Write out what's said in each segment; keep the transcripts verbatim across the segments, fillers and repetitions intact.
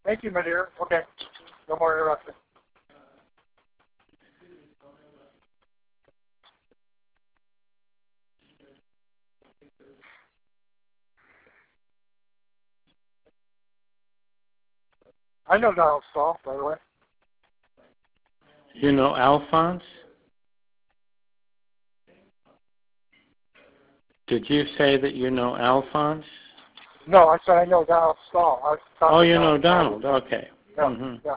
Thank you, my dear. Okay. No more interruption. I know Donald Stahl, by the way. You know Alphonse? Did you say that you know Alphonse? No, I said I know Donald Stahl. I was Oh, you know Donald. Donald. Okay. Yeah, Mm-hmm. yeah.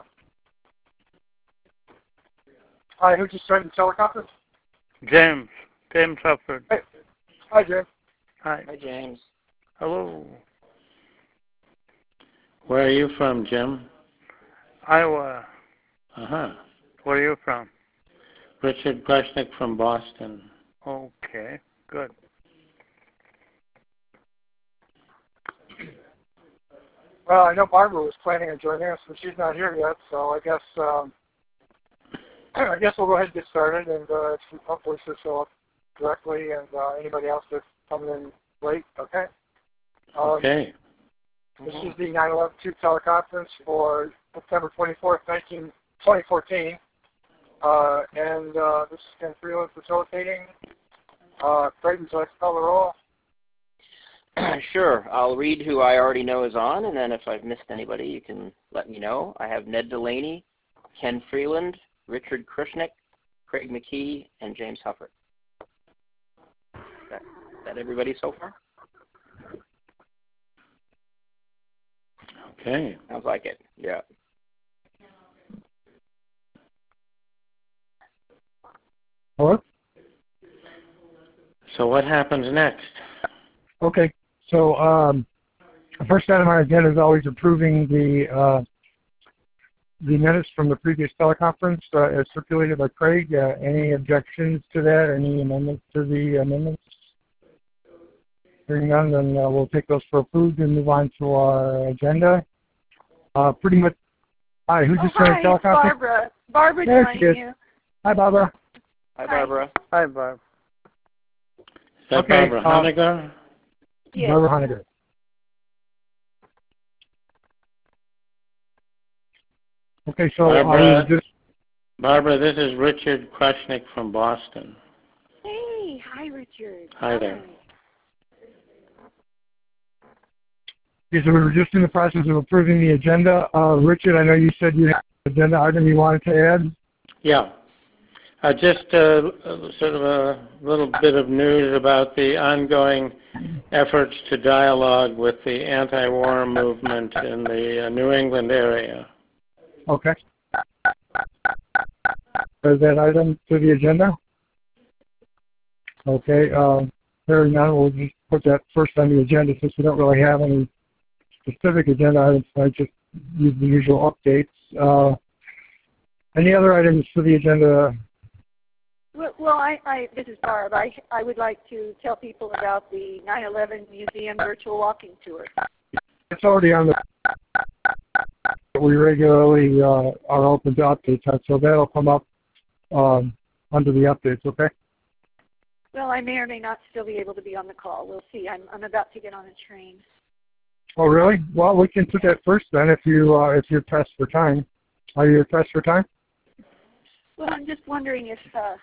Hi, who just joined the teleconference? James. James Hufford. Hey. Hi, James. Hi. Hi, James. Hello. Where are you from, Jim? Iowa. Uh-huh. Where are you from? Richard Kreshnick from Boston. Okay, good. Well, I know Barbara was planning on joining us, but she's not here yet, so I guess um, I guess we'll go ahead and get started, and uh, hopefully she'll show up directly, and uh, anybody else that's coming in late, okay? Um, Okay. This is the nine eleven two teleconference for September twenty-fourth, twenty fourteen, uh, and uh, this is Ken Freeland facilitating. Uh, Craig, would you like to call the roll? Sure. I'll read who I already know is on, and then if I've missed anybody, you can let me know. I have Ned Delaney, Ken Freeland, Richard Kreshnick, Craig McKee, and James Hufford. Is that, is that everybody so far? Okay. Sounds like it. Yeah. Hello? So what happens next? Okay. So um, the first item on our agenda is always approving the uh, the minutes from the previous teleconference uh, as circulated by Craig. Uh, any objections to that? Any amendments to the amendments? Hearing none, then uh, we'll take those for approved and move on to our agenda. Uh, pretty much. Hi, who just oh, joined the teleconference? Barbara. Barbara There joined she is. you. Hi, Barbara. Hi, Hi. Barbara. Hi, Barb. Is that Okay, Barbara um, Honegger? Yes. Barbara Honegger. Okay, so Barbara, uh, just Barbara, this is Richard Kreshnick from Boston. Hey, hi, Richard. Hi there. Okay, so we were just in the process of approving the agenda. Uh, Richard, I know you said you had an agenda item you wanted to add. Yeah. Uh, just uh, sort of a little bit of news about the ongoing efforts to dialogue with the anti-war movement in the uh, New England area. Okay. Is that item to the agenda? Okay. Uh, hearing none, we'll just put that first on the agenda since we don't really have any specific agenda items. I just use the usual updates. Uh, any other items for the agenda? Well, well I, I, this is Barb. I, I would like to tell people about the nine eleven Museum Virtual Walking Tour. It's already on the. We regularly uh, are open to updates, so that'll come up um, under the updates. Okay. Well, I may or may not still be able to be on the call. We'll see. I'm, I'm about to get on a train. Oh, really? Well, we can put that first then if you uh, if you're pressed for time. Are you pressed for time? Well, I'm just wondering if. Uh,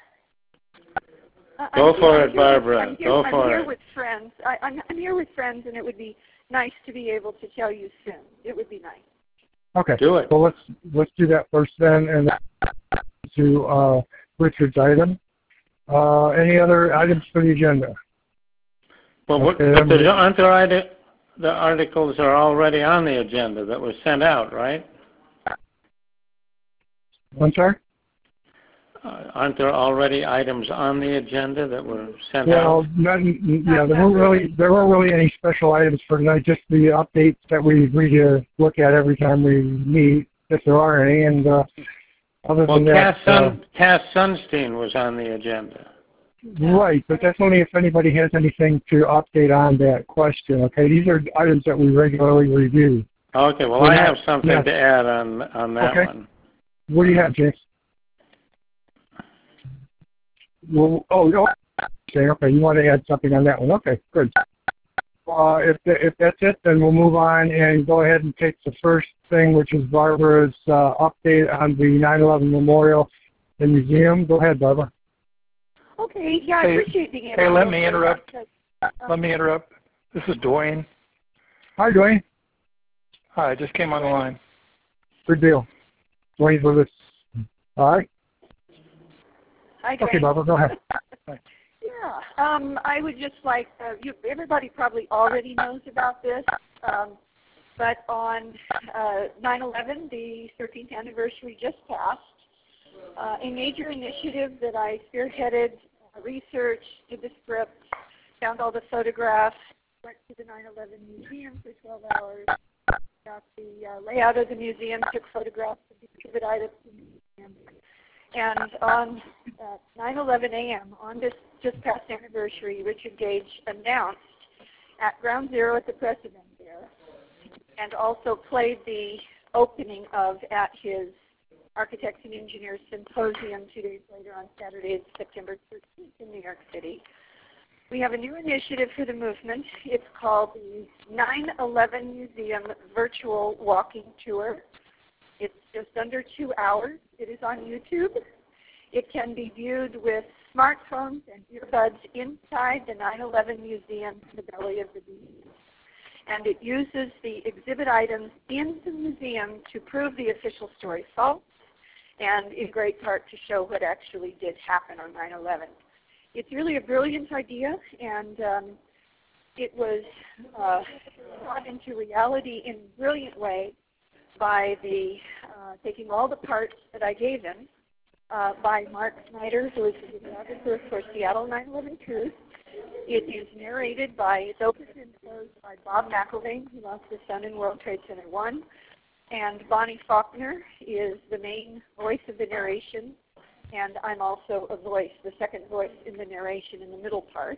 Go I'm for here, it, Barbara. I'm here, Go I'm for here it. with friends. I, I'm, I'm here with friends, and it would be nice to be able to tell you soon. It would be nice. Okay. Do it. Well, let's let's do that first then, and then to uh, Richard's item. Uh, any other items for the agenda? Well, what, Okay, but then the, aren't there ide- the articles are already on the agenda that were sent out, right? I'm sorry? Uh, aren't there already items on the agenda that were sent Well, out? not, yeah, there weren't really there weren't really any special items for tonight. Just the updates that we agree to look at every time we meet, if there are any. And uh, other Well, than that, Cass, Sun, Cass Sunstein was on the agenda. uh, right. But that's only if anybody has anything to update on that question. Okay, these are items that we regularly review. Okay, well, We're I not- have something yeah. to add on on that Okay. one. What do you have, James? Well, oh, no. Okay, okay. You want to add something on that one? Okay, good. uh, if, if that's it, then we'll move on and go ahead and take the first thing, which is Barbara's uh, update on the nine eleven Memorial and Museum. Go ahead, Barbara. Okay, yeah, I Hey, appreciate being able hey, to let go me through interrupt. that, but, um, Let me interrupt. This is Dwayne. Hi, Dwayne. Hi, I just came on the line. Good deal. Dwayne's with us. All right. Hi, Okay, Dwayne. Barbara, go ahead. Yeah, um, I would just like, uh, you, everybody probably already knows about this, um, but on uh, nine eleven, the thirteenth anniversary just passed, uh, a major initiative that I spearheaded, uh, researched, did the script, found all the photographs, went to the nine eleven museum for twelve hours, got the uh, layout of the museum, took photographs of the exhibit items in the museum. And on uh, nine eleven a m, on this just past anniversary, Richard Gage announced at Ground Zero at the press event there, and also played the opening of at his Architects and Engineers Symposium two days later on Saturday, September thirteenth in New York City. We have a new initiative for the movement. It's called the nine eleven Museum Virtual Walking Tour. It's just under two hours. It is on YouTube. It can be viewed with smartphones and earbuds inside the nine eleven Museum, the belly of the beast. And it uses the exhibit items in the museum to prove the official story false, and in great part to show what actually did happen on nine eleven. It's really a brilliant idea, and um, it was uh, brought into reality in a brilliant way by the uh, taking all the parts that I gave him uh, by Mark Snyder, who is the videographer for Seattle nine eleven Truth. It is narrated by, it's opened and closed by Bob McElvain, who lost his son in World Trade Center one. And Bonnie Faulkner is the main voice of the narration. And I'm also a voice, the second voice in the narration in the middle part.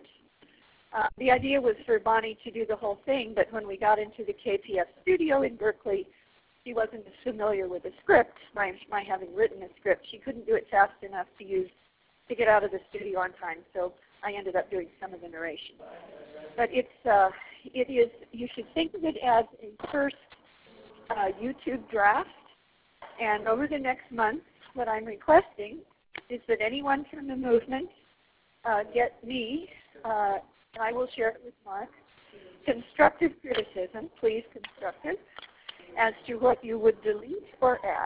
Uh, the idea was for Bonnie to do the whole thing, but when we got into the K P F studio in Berkeley, she wasn't as familiar with the script, my, my having written the script. She couldn't do it fast enough to use to get out of the studio on time, so I ended up doing some of the narration. But it's, uh, it is, you should think of it as a first uh, YouTube draft, and over the next month, what I'm requesting is that anyone from the movement uh, get me, uh, and I will share it with Mark, constructive criticism, please constructive, as to what you would delete or add.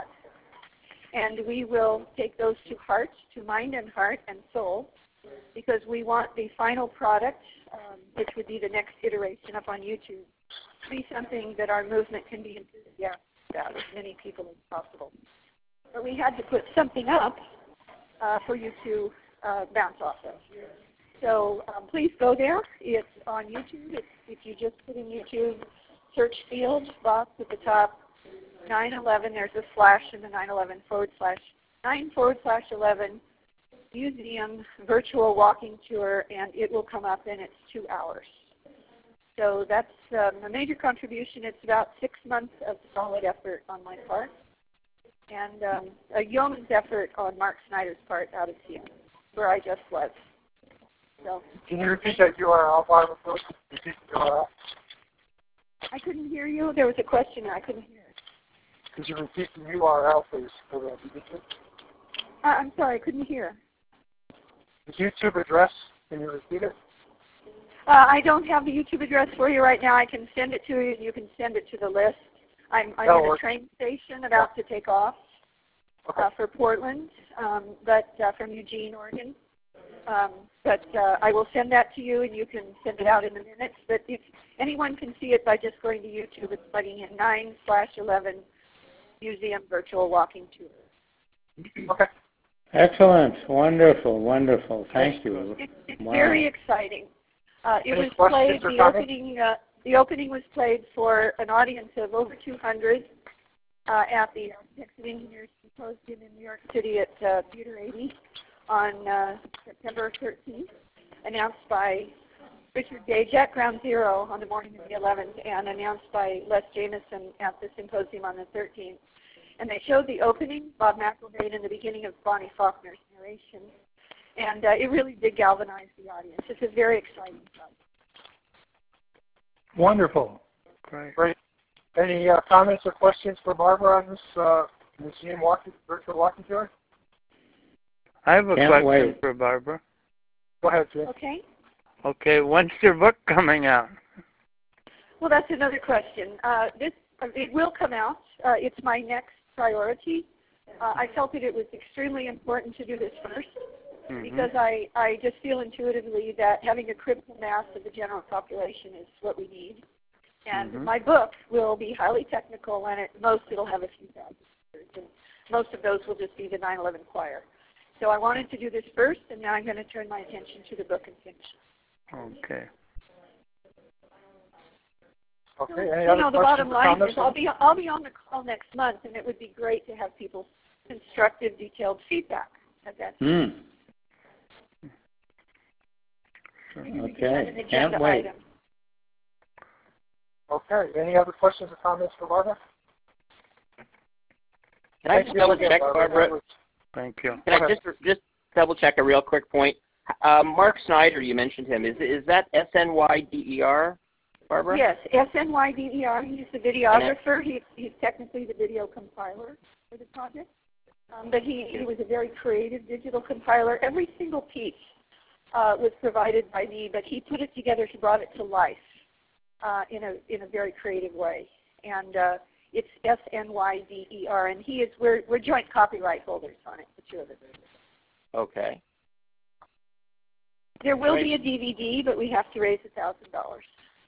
And we will take those to heart, to mind and heart and soul, because we want the final product, um, which would be the next iteration up on YouTube, to be something that our movement can be enthusiastic about, as many people as possible. But we had to put something up uh, for you to uh, bounce off of. So um, please go there. It's on YouTube. It's, if you just put in YouTube, search field box at the top, nine eleven, there's a slash in the nine eleven forward slash, nine forward slash eleven, museum virtual walking tour, and it will come up and it's two hours. So that's um, a major contribution. It's about six months of solid effort on my part, and um, a yeoman's effort on Mark Snyder's part out of Seattle, where I just was. So, can you repeat that U R L, Barbara, first? Repeat the U R L. I couldn't hear you. There was a question there. I couldn't hear it. Could you repeat the U R L, please, for the YouTube? Uh, I'm sorry, I couldn't hear. The YouTube address, can you repeat it? Uh, I don't have the YouTube address for you right now. I can send it to you, and you can send it to the list. I'm, I'm in a train station about to take off Okay. uh, for Portland, um, but uh, from Eugene, Oregon. Um, but uh, I will send that to you, and you can send it out in a minute. But if anyone can see it by just going to YouTube, it's plugging in nine slash eleven museum virtual walking tour. Okay. Excellent. Wonderful. Wonderful. Thank you. It, it's Wow. very exciting. Uh, it Any was played, questions or the comments? opening, uh, the opening was played for an audience of over two hundred uh, at the Architects and Engineers Symposium in New York City at uh, Theater eighty on uh, September thirteenth, announced by Richard Gage at Ground Zero on the morning of the eleventh, and announced by Les Jameson at the symposium on the thirteenth. And they showed the opening, Bob McElvain, and the beginning of Bonnie Faulkner's narration. And uh, it really did galvanize the audience. It's a very exciting project. Wonderful. Great. Great. Any uh, comments or questions for Barbara on this uh, museum walking, virtual walking tour? I have a Can't question wait. for Barbara. Go ahead, Jim. Okay. Okay, when's your book coming out? Well, that's another question. Uh, this it will come out. Uh, it's my next priority. Uh, I felt that it was extremely important to do this first Mm-hmm. because I, I just feel intuitively that having a critical mass of the general population is what we need. And Mhm. my book will be highly technical, and at most it'll have a few thousand words. And most of those will just be the nine eleven choir. So I wanted to do this first, and now I'm going to turn my attention to the book and finish it. Okay. Okay. Any you other know, the questions bottom or line comments? is I'll be I'll be on the call next month, and it would be great to have people's constructive, detailed feedback at that time. Hmm. Maybe we can Okay. have an Can't agenda wait. item. Okay. Any other questions or comments for Barbara? Can I Thanks just for double being check, here, Barbara? Thank you. Can I just just double check a real quick point? Uh, Mark Snyder, you mentioned him. Is is that S N Y D E R, Barbara? Yes, S N Y D E R. He's the videographer. He, he's technically the video compiler for the project. Um, but he, he was a very creative digital compiler. Every single piece uh, was provided by me, but he put it together. He brought it to life uh, in a in a very creative way. And uh, it's S N Y D E R, and he is we're we're joint copyright holders on it, the two of us. Okay. There will Right. be a D V D, but we have to raise a thousand dollars.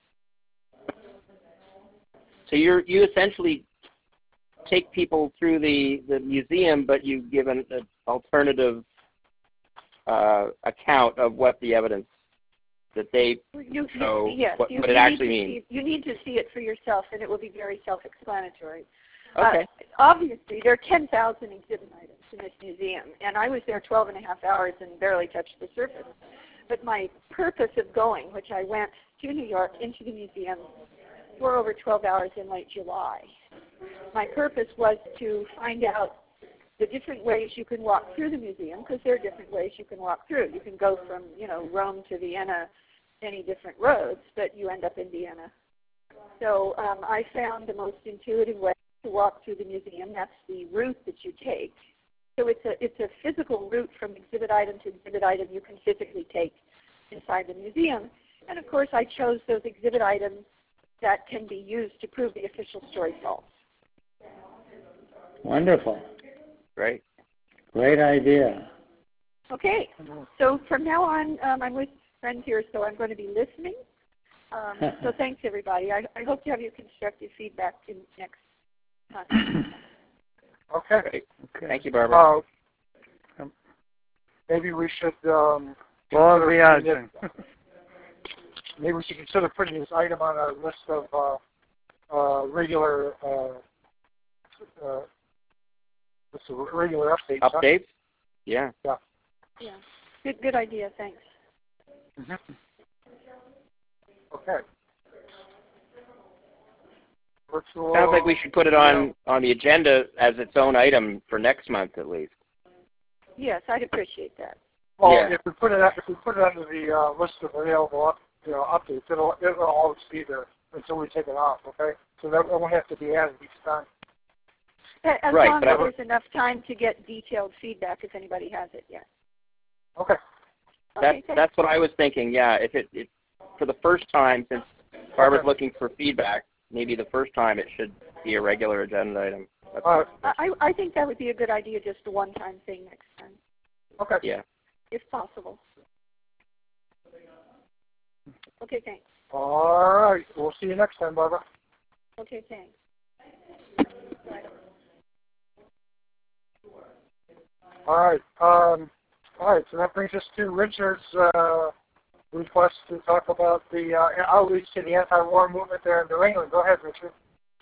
So you're you essentially take people through the, the museum, but you give an, an alternative uh, account of what the evidence that they You, show, you, yes, what, you, what it you actually need to means. see, you need to see it for yourself, and it will be very self-explanatory. Okay. Uh, obviously, there are ten thousand exhibit items in this museum, and I was there twelve and a half hours and barely touched the surface. But my purpose of going, which I went to New York into the museum for over twelve hours in late July, my purpose was to find out the different ways you can walk through the museum, because there are different ways you can walk through. You can go from, you know, Rome to Vienna, any different roads, but you end up in Vienna. So um, I found the most intuitive way to walk through the museum. That's the route that you take. So it's a, it's a physical route from exhibit item to exhibit item you can physically take inside the museum. And of course, I chose those exhibit items that can be used to prove the official story false. Wonderful. Great. Great idea. Okay, so from now on, um, I'm with friends here, so I'm going to be listening. Um, so thanks, everybody. I, I hope to have your constructive feedback in next time. Okay. Great. Okay. Thank you, Barbara. Uh, maybe we should um, Bon consider voyage. putting it- maybe we should consider putting this item on our list of uh, uh, regular uh, uh, what's the word? regular updates. huh? Updates? Yeah. Yeah, good, good idea. Thanks. Mhm. Okay. Virtual. Sounds like we should put it on, on the agenda as its own item for next month at least. Yes, I'd appreciate that. Well, Yeah. if we put it if we put it under the uh, list of available up, you know, updates, it'll it'll always be there until we take it off. Okay, so that won't have to be added each time. As Right, long but I as would- there's enough time to get detailed feedback if anybody has it, yes. Okay. That's Okay, thanks. that's what I was thinking. Yeah, if it, it for the first time, since Barbara's Okay. looking for feedback, maybe the first time it should be a regular agenda item. That's, All right. I, I think that would be a good idea, just a one-time thing next time, Okay. yeah. if possible. Okay, thanks. All right. We'll see you next time, Barbara. Okay, thanks. All right. Um, all right. So that brings us to Richard's uh, request to talk about the uh, outreach to the anti-war movement there in New England. Go ahead, Richard.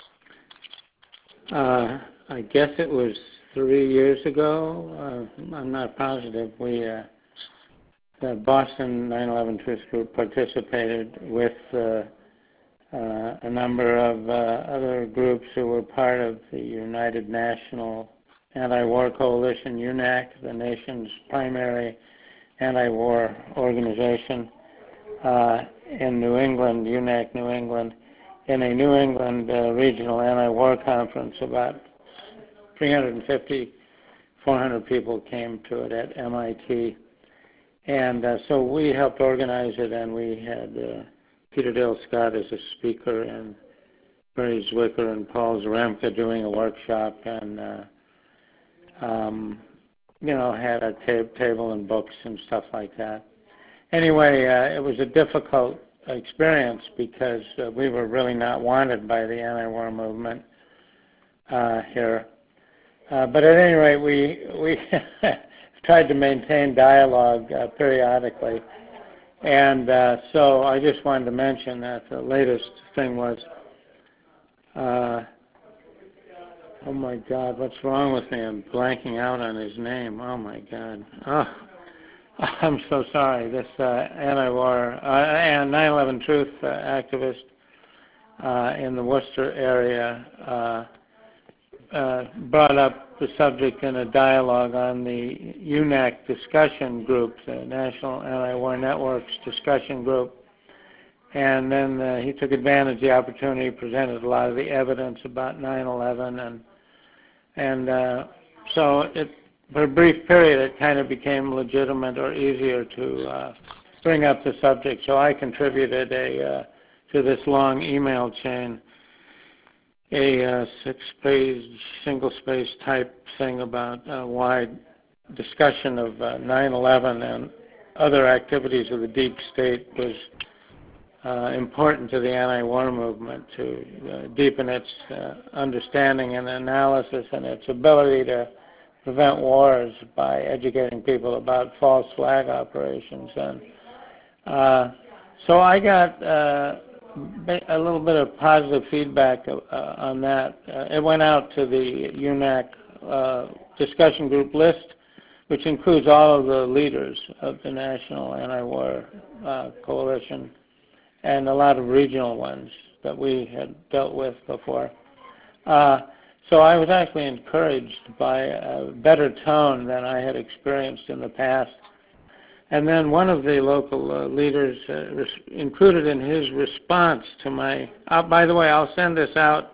Uh, I guess it was three years ago. Uh, I'm not positive. We, uh, the Boston nine eleven Truth Group participated with uh, uh, a number of uh, other groups who were part of the United National Anti-War Coalition, U N A C, the nation's primary anti-war organization. Uh, in New England, U N A C New England, in a New England uh, regional anti-war conference. About three hundred fifty, four hundred people came to it at M I T. And uh, so we helped organize it, and we had uh, Peter Dale Scott as a speaker, and Barry Zwicker and Paul Zaremka doing a workshop, and uh, um, you know, had a ta- table and books and stuff like that. Anyway, uh, it was a difficult experience because uh, we were really not wanted by the anti-war movement uh, here. Uh, but at any rate, we we tried to maintain dialogue uh, periodically. And uh, so I just wanted to mention that the latest thing was, uh, oh my God, what's wrong with me? I'm blanking out on his name. Oh my God. Oh, I'm so sorry. This uh, anti-war uh, and nine eleven Truth uh, activist uh, in the Worcester area uh, uh, brought up the subject in a dialogue on the U N A C discussion group, the National Anti-War Network's discussion group. And then uh, he took advantage of the opportunity, presented a lot of the evidence about nine eleven, and and uh, so it, for a brief period, it kind of became legitimate or easier to uh, bring up the subject. So I contributed a uh, to this long email chain, a uh, six-page, single-space type thing about uh, wide discussion of uh, nine eleven and other activities of the deep state was uh, important to the anti-war movement to uh, deepen its uh, understanding and analysis and its ability to prevent wars by educating people about false flag operations. And uh, so I got uh, a little bit of positive feedback uh, on that. Uh, it went out to the U N A C uh, discussion group list, which includes all of the leaders of the National Anti-War uh, Coalition and a lot of regional ones that we had dealt with before. Uh, so I was actually encouraged by a better tone than I had experienced in the past. And then one of the local uh, leaders uh, res- included in his response to my, uh, by the way, I'll send this out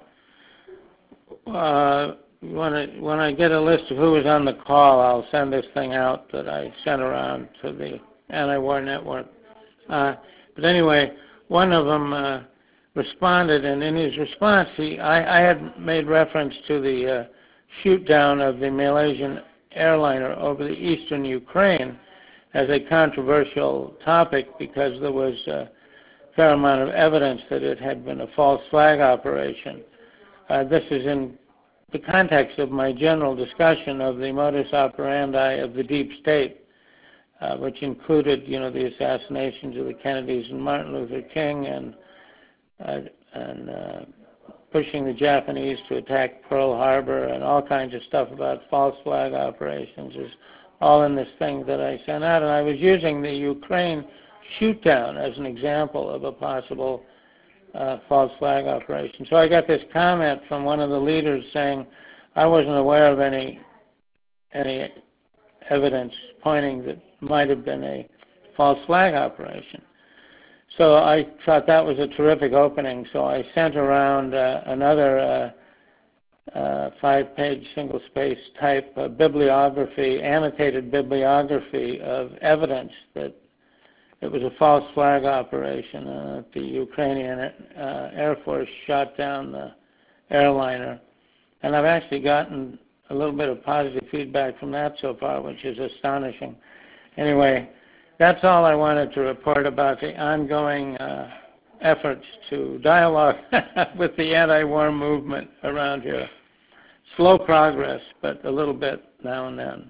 uh, when, I, when I get a list of who was on the call. I'll send this thing out that I sent around to the Anti-War Network. Uh, but anyway, one of them uh, responded, and in his response, he, I, I had made reference to the uh, shoot down of the Malaysian airliner over the eastern Ukraine as a controversial topic because there was a fair amount of evidence that it had been a false flag operation. Uh, this is in the context of my general discussion of the modus operandi of the deep state, uh, which included, you know, the assassinations of the Kennedys and Martin Luther King, and uh, and uh, pushing the Japanese to attack Pearl Harbor, and all kinds of stuff about false flag operations. Is all in this thing that I sent out, and I was using the Ukraine shoot-down as an example of a possible uh, false flag operation. So I got this comment from one of the leaders saying, I wasn't aware of any any evidence pointing that might have been a false flag operation. So I thought that was a terrific opening, so I sent around uh, another uh, Uh, five-page single-space type uh, bibliography, annotated bibliography of evidence that it was a false flag operation and uh, that the Ukrainian uh, Air Force shot down the airliner. And I've actually gotten a little bit of positive feedback from that so far, which is astonishing. Anyway, that's all I wanted to report about the ongoing uh, efforts to dialogue with the anti-war movement around here. Slow progress, but a little bit now and then.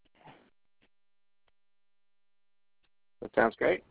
That sounds great.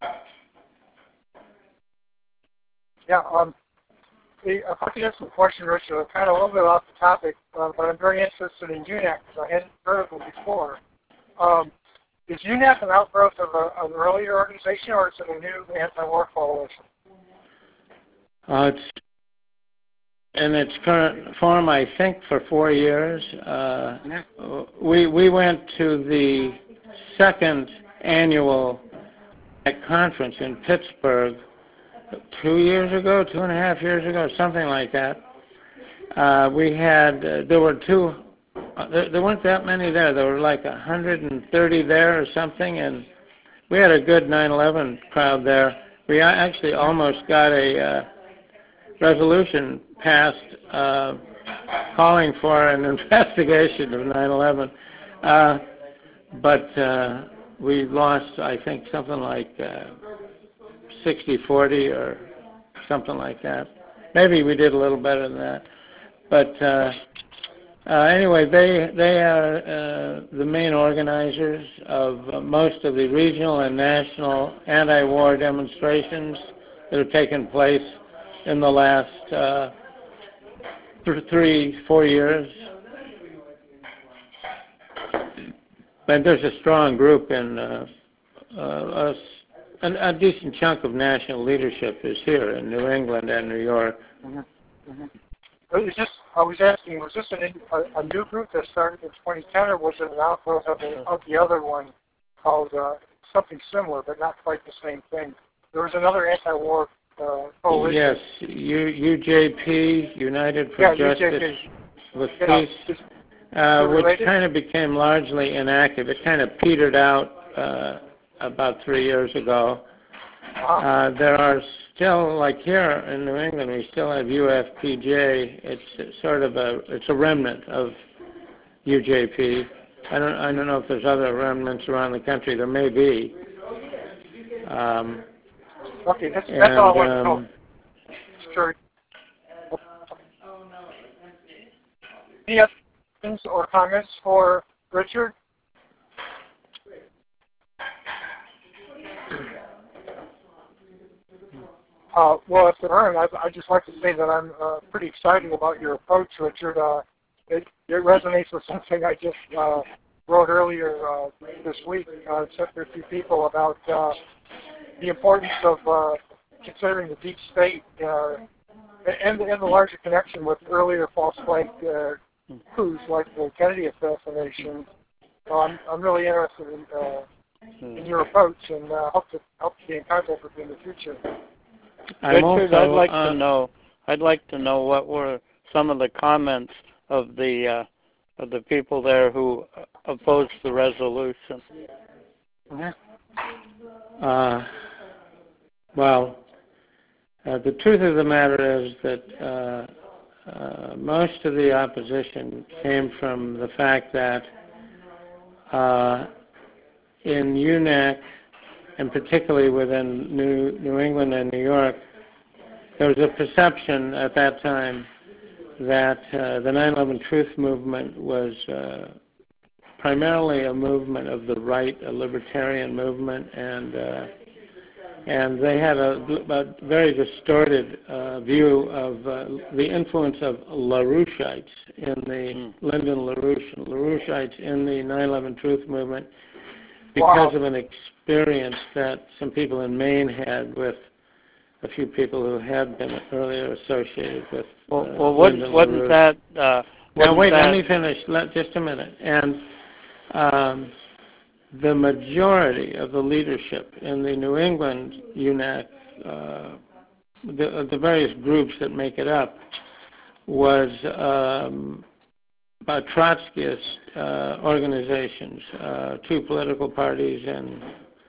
Yeah, um, the, if I could ask a question, Richard, kind of a little bit off the topic, uh, but I'm very interested in U N A C because I hadn't heard of it before. Um, is U N A C an outgrowth of, a, of an earlier organization, or is it a new anti-war coalition? Uh, it's in its current form, I think, for four years. Uh, we we went to the second annual conference in Pittsburgh two years ago, two and a half years ago, something like that. Uh, we had, uh, there were two, uh, there, there weren't that many there. There were like one hundred thirty there or something, and we had a good nine eleven crowd there. We actually almost got a uh, resolution passed uh, calling for an investigation of nine eleven. Uh, but uh, we lost, I think, something like uh, sixty forty or something like that. Maybe we did a little better than that. But uh, uh, anyway, they they are uh, the main organizers of uh, most of the regional and national anti-war demonstrations that have taken place in the last uh, th- three, four years. But there's a strong group in uh, uh, us. A, a decent chunk of national leadership is here in New England and New York. Mm-hmm. Mm-hmm. Is this, I was asking, was this an, a, a new group that started in twenty ten, or was it an outgrowth of the, of the other one called uh, something similar, but not quite the same thing? There was another anti-war uh, coalition. Yes, U, U J P, United for yeah, Justice U J P. with Yeah. Peace, uh, which kind of became largely inactive. It kind of petered out uh, about three years ago. Uh, there are still, like here in New England, we still have U F P J. It's sort of a, it's a remnant of U J P. I don't, I don't know if there's other remnants around the country. There may be. Um, okay, that's, that's and, all I want to know. um, Sure. Any other questions or comments for Richard? Uh, well, if there aren't, I'd, I'd just like to say that I'm uh, pretty excited about your approach, Richard. Uh, it, it resonates with something I just uh, wrote earlier uh, this week. I sent to a few people about uh, the importance of uh, considering the deep state uh, and, and the larger connection with earlier false flag uh, coups like the Kennedy assassination. So I'm, I'm really interested in, uh, in your approach, and uh, hope to hope to be in contact with you in the future. I'm Richard, also, I'd like uh, to know. I'd like to know what were some of the comments of the uh, of the people there who opposed the resolution. Uh, well, uh, the truth of the matter is that uh, uh, most of the opposition came from the fact that uh, in U N A C, and particularly within New, New England and New York, there was a perception at that time that uh, the nine eleven Truth movement was uh, primarily a movement of the right, a libertarian movement, and uh, and they had a, a very distorted uh, view of uh, the influence of LaRoucheites in the mm. Lyndon LaRouche, LaRoucheites in the nine eleven Truth movement, because wow. of an experience that some people in Maine had with a few people who had been earlier associated with. Well, uh, well wasn't, wasn't that? Uh, now wait, that... let me finish. Let, just a minute. And um, the majority of the leadership in the New England U N A C, uh, the, the various groups that make it up, was um, uh, Trotskyist uh, organizations, uh, two political parties and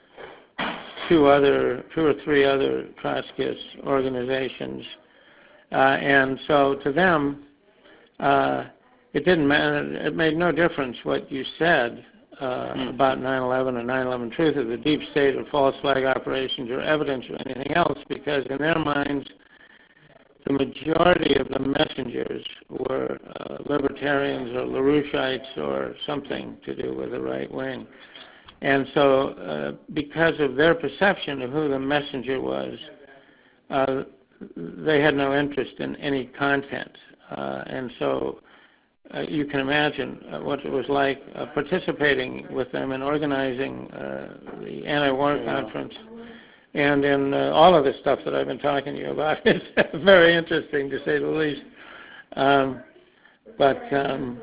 two other, two or three other Trotskyist organizations, uh, and so to them, uh, it didn't matter. It made no difference what you said uh, mm. about nine eleven or nine eleven Truth or the deep state or false flag operations or evidence or anything else, because in their minds, the majority of the messengers were uh, libertarians or LaRoucheites or something to do with the right wing. And so uh, because of their perception of who the messenger was, uh, they had no interest in any content. Uh, and so uh, you can imagine uh, what it was like uh, participating with them in organizing uh, the anti-war yeah. conference. And in uh, all of the stuff that I've been talking to you about, it's very interesting to say the least. Um, but, um,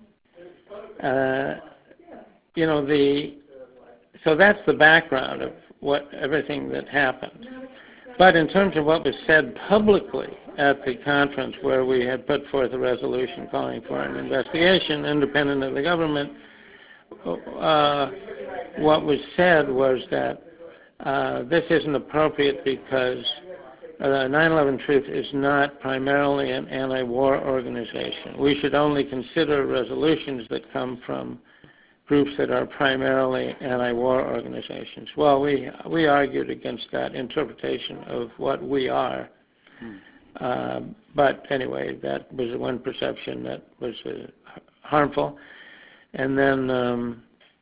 uh, you know, the so that's the background of what everything that happened. But in terms of what was said publicly at the conference where we had put forth a resolution calling for an investigation independent of the government, uh, what was said was that uh, this isn't appropriate because uh, nine eleven Truth is not primarily an anti-war organization. We should only consider resolutions that come from groups that are primarily anti-war organizations. Well, we we argued against that interpretation of what we are. Hmm. Uh, but anyway, that was one perception that was uh, harmful. And then um,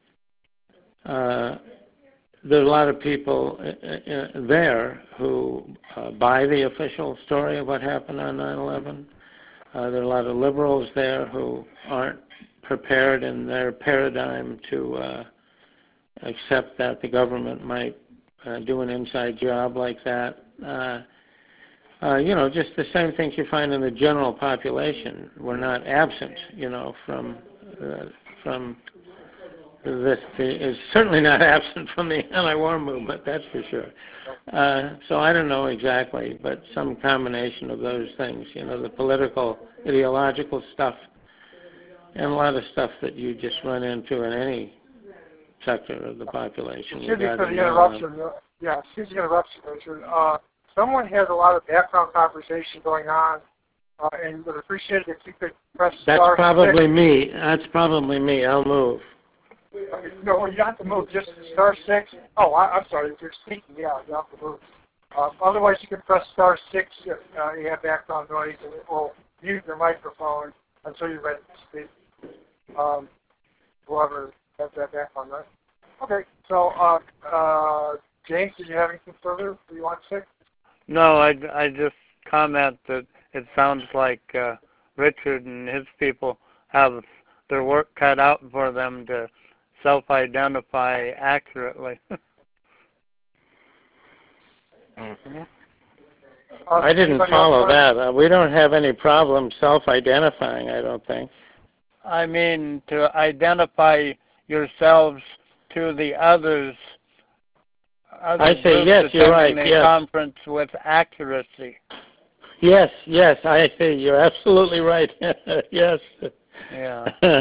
uh, there are a lot of people uh, there who uh, buy the official story of what happened on nine eleven. Uh, there are a lot of liberals there who aren't prepared in their paradigm to uh, accept that the government might uh, do an inside job like that. Uh, uh, you know, just the same things you find in the general population were not absent, you know, from uh, from this. Is certainly not absent from the anti-war movement, that's for sure. Uh, so I don't know exactly, but some combination of those things, you know, the political, ideological stuff, and a lot of stuff that you just run into in any sector of the population. Excuse me for the interruption. Uh, yeah, excuse the interruption, Richard. Uh, someone has a lot of background conversation going on, uh, and would appreciate it if you could press That's star probably six. me. That's probably me. I'll move. Okay, no, you have to move. Just star six. Oh, I, I'm sorry. If you're speaking, yeah, you have to move. Uh, otherwise, you can press star six if uh, you have background noise, and it will mute your microphone until you're ready to speak. Um, whoever has that background noise. Okay, so uh, uh, James, did you have anything further you want to say? No, I, I just comment that it sounds like uh, Richard and his people have their work cut out for them to self-identify accurately. Mm-hmm. I didn't follow that. Uh, we don't have any problem self-identifying, I don't think. I mean, to identify yourselves to the others. Other I say yes, you're right, the yes. Conference with accuracy. Yes, yes, I see. You're absolutely right. Yes. Yeah.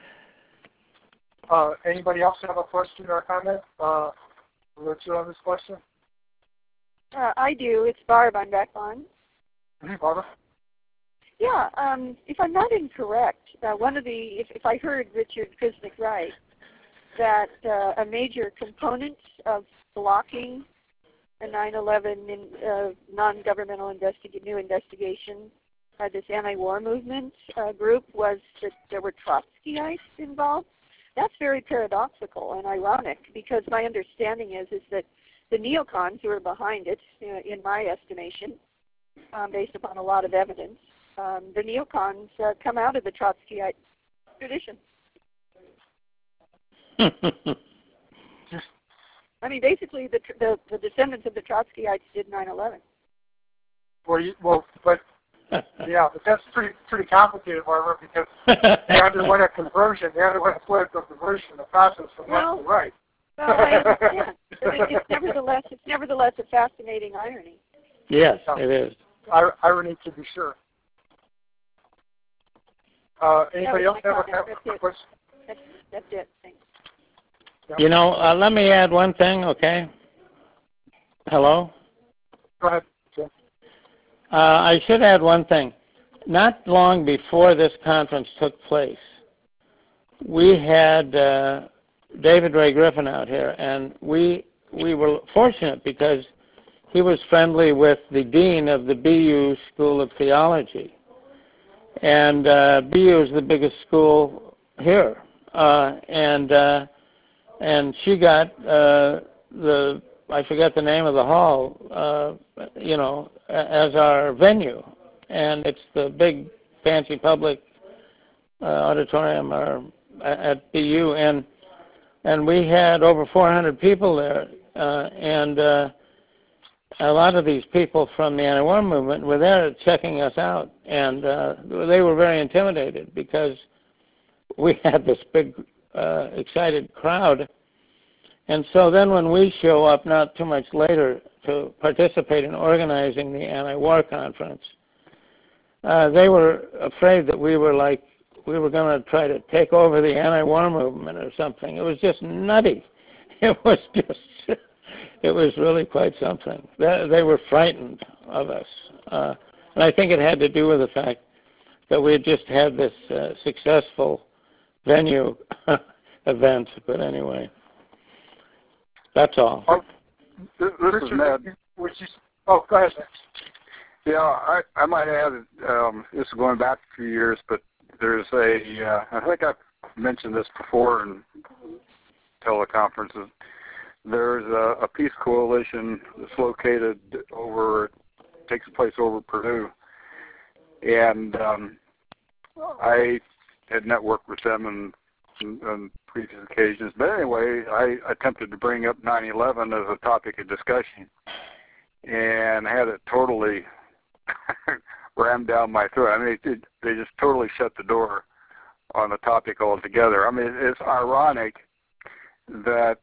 uh, anybody else have a question or a comment? Uh, Richard, on this question? Uh, I do. It's Barb. I'm back on. Mm-hmm. Barbara? Yeah. Um, if I'm not incorrect, uh, one of the, if, if I heard Richard Krishnick right, that uh, a major component of blocking a nine eleven in, uh, non-governmental investi- new investigation by this anti-war movement uh, group was that there were Trotskyites involved. That's very paradoxical and ironic, because my understanding is is that the neocons who are behind it, uh, in my estimation, um, based upon a lot of evidence, um, the neocons uh, come out of the Trotskyite tradition. I mean, basically, the, the the descendants of the Trotskyites did nine eleven. Well, you, well, but yeah, but that's pretty pretty complicated, Barbara, because they underwent a conversion. They underwent a political conversion, the process from well, left to right. Well, I understand. But it, it's nevertheless it's nevertheless a fascinating irony. Yes, it is. Ir- irony to be sure. Uh, anybody else have a question? That's, that's it. Thanks. You know, uh, let me add one thing, okay? Hello? Go ahead, Jim. Uh, I should add one thing. Not long before this conference took place, we had uh, David Ray Griffin out here, and we we were fortunate because he was friendly with the dean of the B U School of Theology. And uh, B U is the biggest school here. Uh, and uh, and she got uh, the, I forget the name of the hall, uh, you know, as our venue. And it's the big, fancy public uh, auditorium or, at B U. And and we had over four hundred people there. Uh, and uh, a lot of these people from the anti-war movement were there checking us out. And uh, they were very intimidated because we had this big, uh, excited crowd. And so then when we show up not too much later to participate in organizing the anti-war conference, uh, they were afraid that we were like, we were going to try to take over the anti-war movement or something. It was just nutty. It was just, it was really quite something. They, they were frightened of us. Uh, and I think it had to do with the fact that we had just had this uh, successful venue event. But anyway. That's all. Oh, this, this is Ned. Which is, oh, go ahead, Ned. Yeah, I, I might add, um, this is going back a few years, but there's a, uh, I think I've mentioned this before in teleconferences. There's a, a peace coalition that's located over, takes place over Purdue. And um, I had networked with them and on previous occasions. But anyway, I attempted to bring up nine eleven as a topic of discussion and had it totally rammed down my throat. I mean, it, they just totally shut the door on the topic altogether. I mean, it's ironic that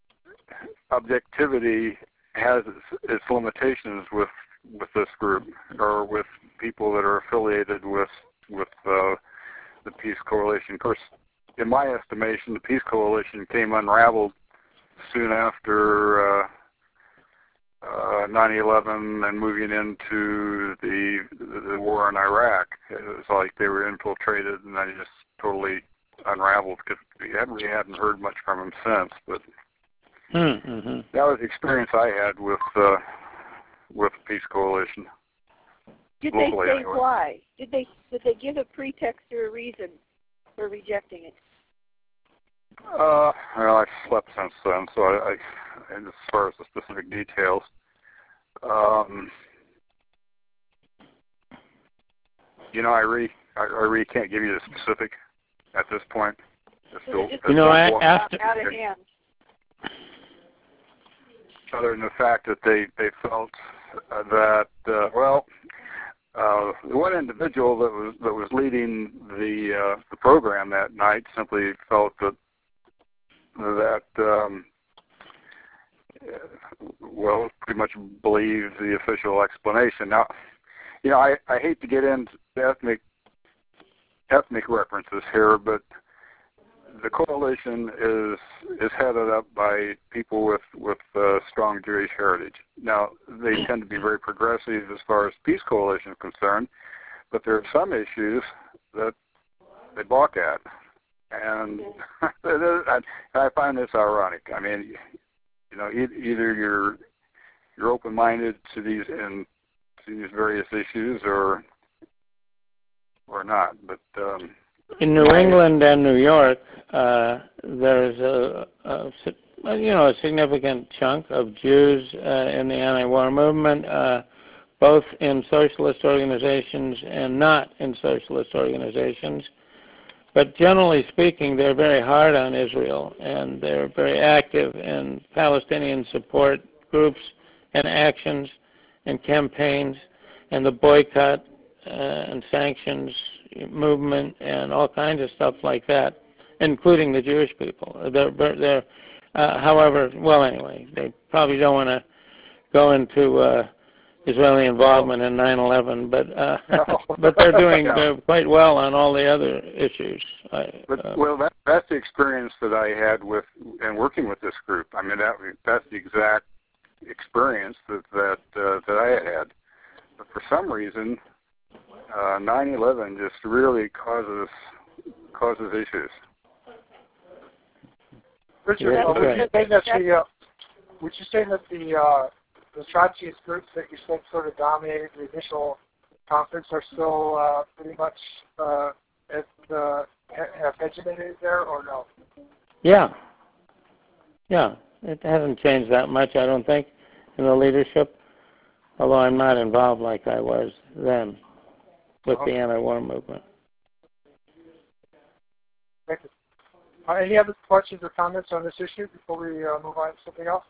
objectivity has its, its limitations with with this group or with people that are affiliated with with uh, the Peace Coalition. Of course, in my estimation, the Peace Coalition came unraveled soon after uh, uh, nine eleven and moving into the the war in Iraq. It was like they were infiltrated, and I just totally unraveled because we hadn't, we hadn't heard much from them since. But mm-hmm. that was the experience I had with uh, with the Peace Coalition. Did they locally, say anyway. why? Did they did they give a pretext or a reason for rejecting it? Uh, well, I've slept since then, so I, I and as far as the specific details, um, you know, I really, I, I really can't give you the specific at this point. It's still, Just you know, I, out, after out of hand. Other than the fact that they they felt uh, that uh, well. Uh, the one individual that was that was leading the uh, the program that night simply felt that that um, well, pretty much believed the official explanation. Now, you know, I, I hate to get into ethnic ethnic references here, but the coalition is is headed up by people with with uh, strong Jewish heritage. Now, they tend to be very progressive as far as Peace Coalition is concerned, but there are some issues that they balk at, and I find this ironic. I mean, you know, either you're you're open-minded to these and to these various issues, or or not. But um, in New England and New York, uh, there's a, a, you know, a significant chunk of Jews uh, in the anti-war movement, uh, both in socialist organizations and not in socialist organizations. But generally speaking, they're very hard on Israel, and they're very active in Palestinian support groups and actions and campaigns and the boycott uh, and sanctions movement and all kinds of stuff like that, including the Jewish people. They're, they're, uh, however, well, anyway, they probably don't want to go into uh, Israeli involvement in nine eleven, but uh, no. but they're doing yeah. uh, quite well on all the other issues. I, But uh, well, that, that's the experience that I had with and working with this group. I mean, that that's the exact experience that that uh, that I had had. But for some reason, uh, nine eleven just really causes causes issues. Richard, Yeah, uh, would right. you say that the uh, would you say that the uh, the Trotskyist groups that you said sort of dominated the initial conference are still uh, pretty much uh, at the, have hegemonated there, or no? yeah, yeah, it hasn't changed that much, I don't think, in the leadership, although I'm not involved like I was then with Okay. the anti-war movement. Thank you. Uh, any other questions or comments on this issue before we uh, move on to something else?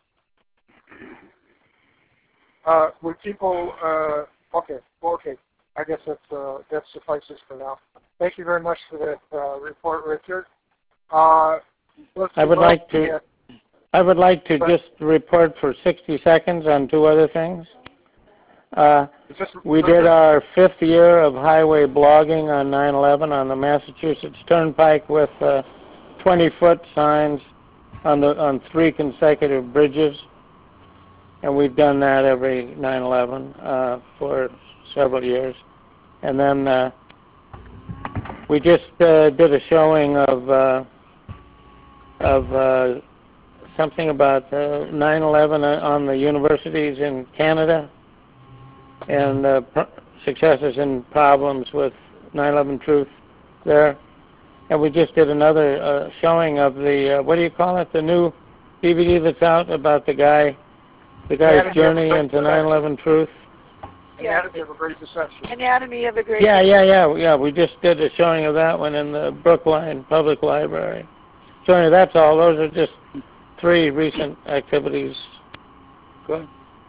Uh, would people, uh, okay, well, okay, I guess that's, uh, that suffices for now. Thank you very much for that uh, report, Richard. Uh, let's I would move on like to, the, uh, I would like to just report for sixty seconds on two other things. Uh, we did our fifth year of highway blogging on nine eleven on the Massachusetts Turnpike with twenty-foot uh, signs on the on three consecutive bridges, and we've done that every nine eleven uh, for several years. And then uh, we just uh, did a showing of uh, of uh, something about uh, nine eleven on the universities in Canada, and uh, pr successes and problems with nine eleven truth there. And we just did another uh, showing of the, uh, what do you call it, the new D V D that's out about the guy, the guy's Anatomy journey of a into nine eleven truth. Anatomy of a Great Deception. Anatomy of a Great Yeah, yeah, yeah, yeah. We just did a showing of that one in the Brookline Public Library. So that's all. Those are just three recent activities. Good.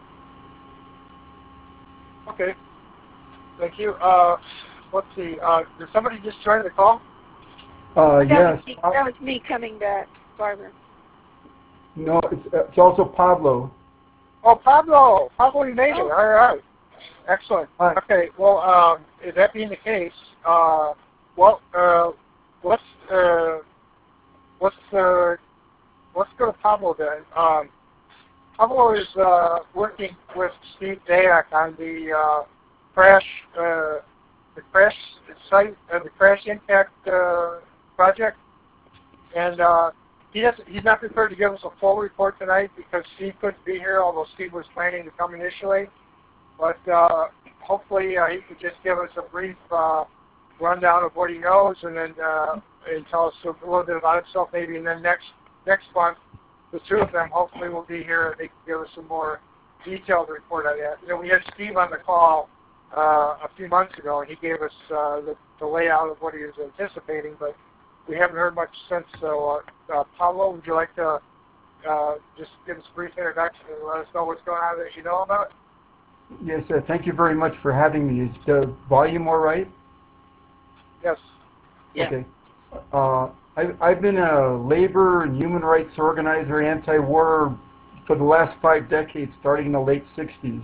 Okay. Thank you. Uh, let's see. Uh, did somebody just join the call? Uh, that yes. Was me, that was me coming back, Barbara. No, it's, uh, it's also Pablo. Oh, Pablo. Pablo, you made it. All right. Excellent. Hi. Okay. Well, uh, that being the case, uh, well, uh, let's uh, let's uh, let's go to Pablo then. Um, Pablo is uh, working with Steve Dayak on the uh, crash, uh, the crash site, uh, the crash impact uh, project, and uh, he doesn't. He's not prepared to give us a full report tonight because Steve couldn't be here, although Steve was planning to come initially. But uh, hopefully uh, he could just give us a brief uh, rundown of what he knows, and then uh, and tell us a little bit about himself, maybe. And then next next month, the two of them hopefully will be here, and they can give us a more detailed report on that. You know, we had Steve on the call uh, a few months ago, and he gave us uh, the, the layout of what he was anticipating, but we haven't heard much since. So, uh, uh, Pablo, would you like to uh, just give us a brief introduction and let us know what's going on that you know about? Yes, uh, thank you very much for having me. Is the volume all right? Yes. Yeah. Okay. Uh, I've, I've been a labor and human rights organizer, anti-war, for the last five decades, starting in the late sixties.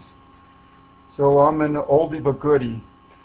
So I'm an oldie but goodie.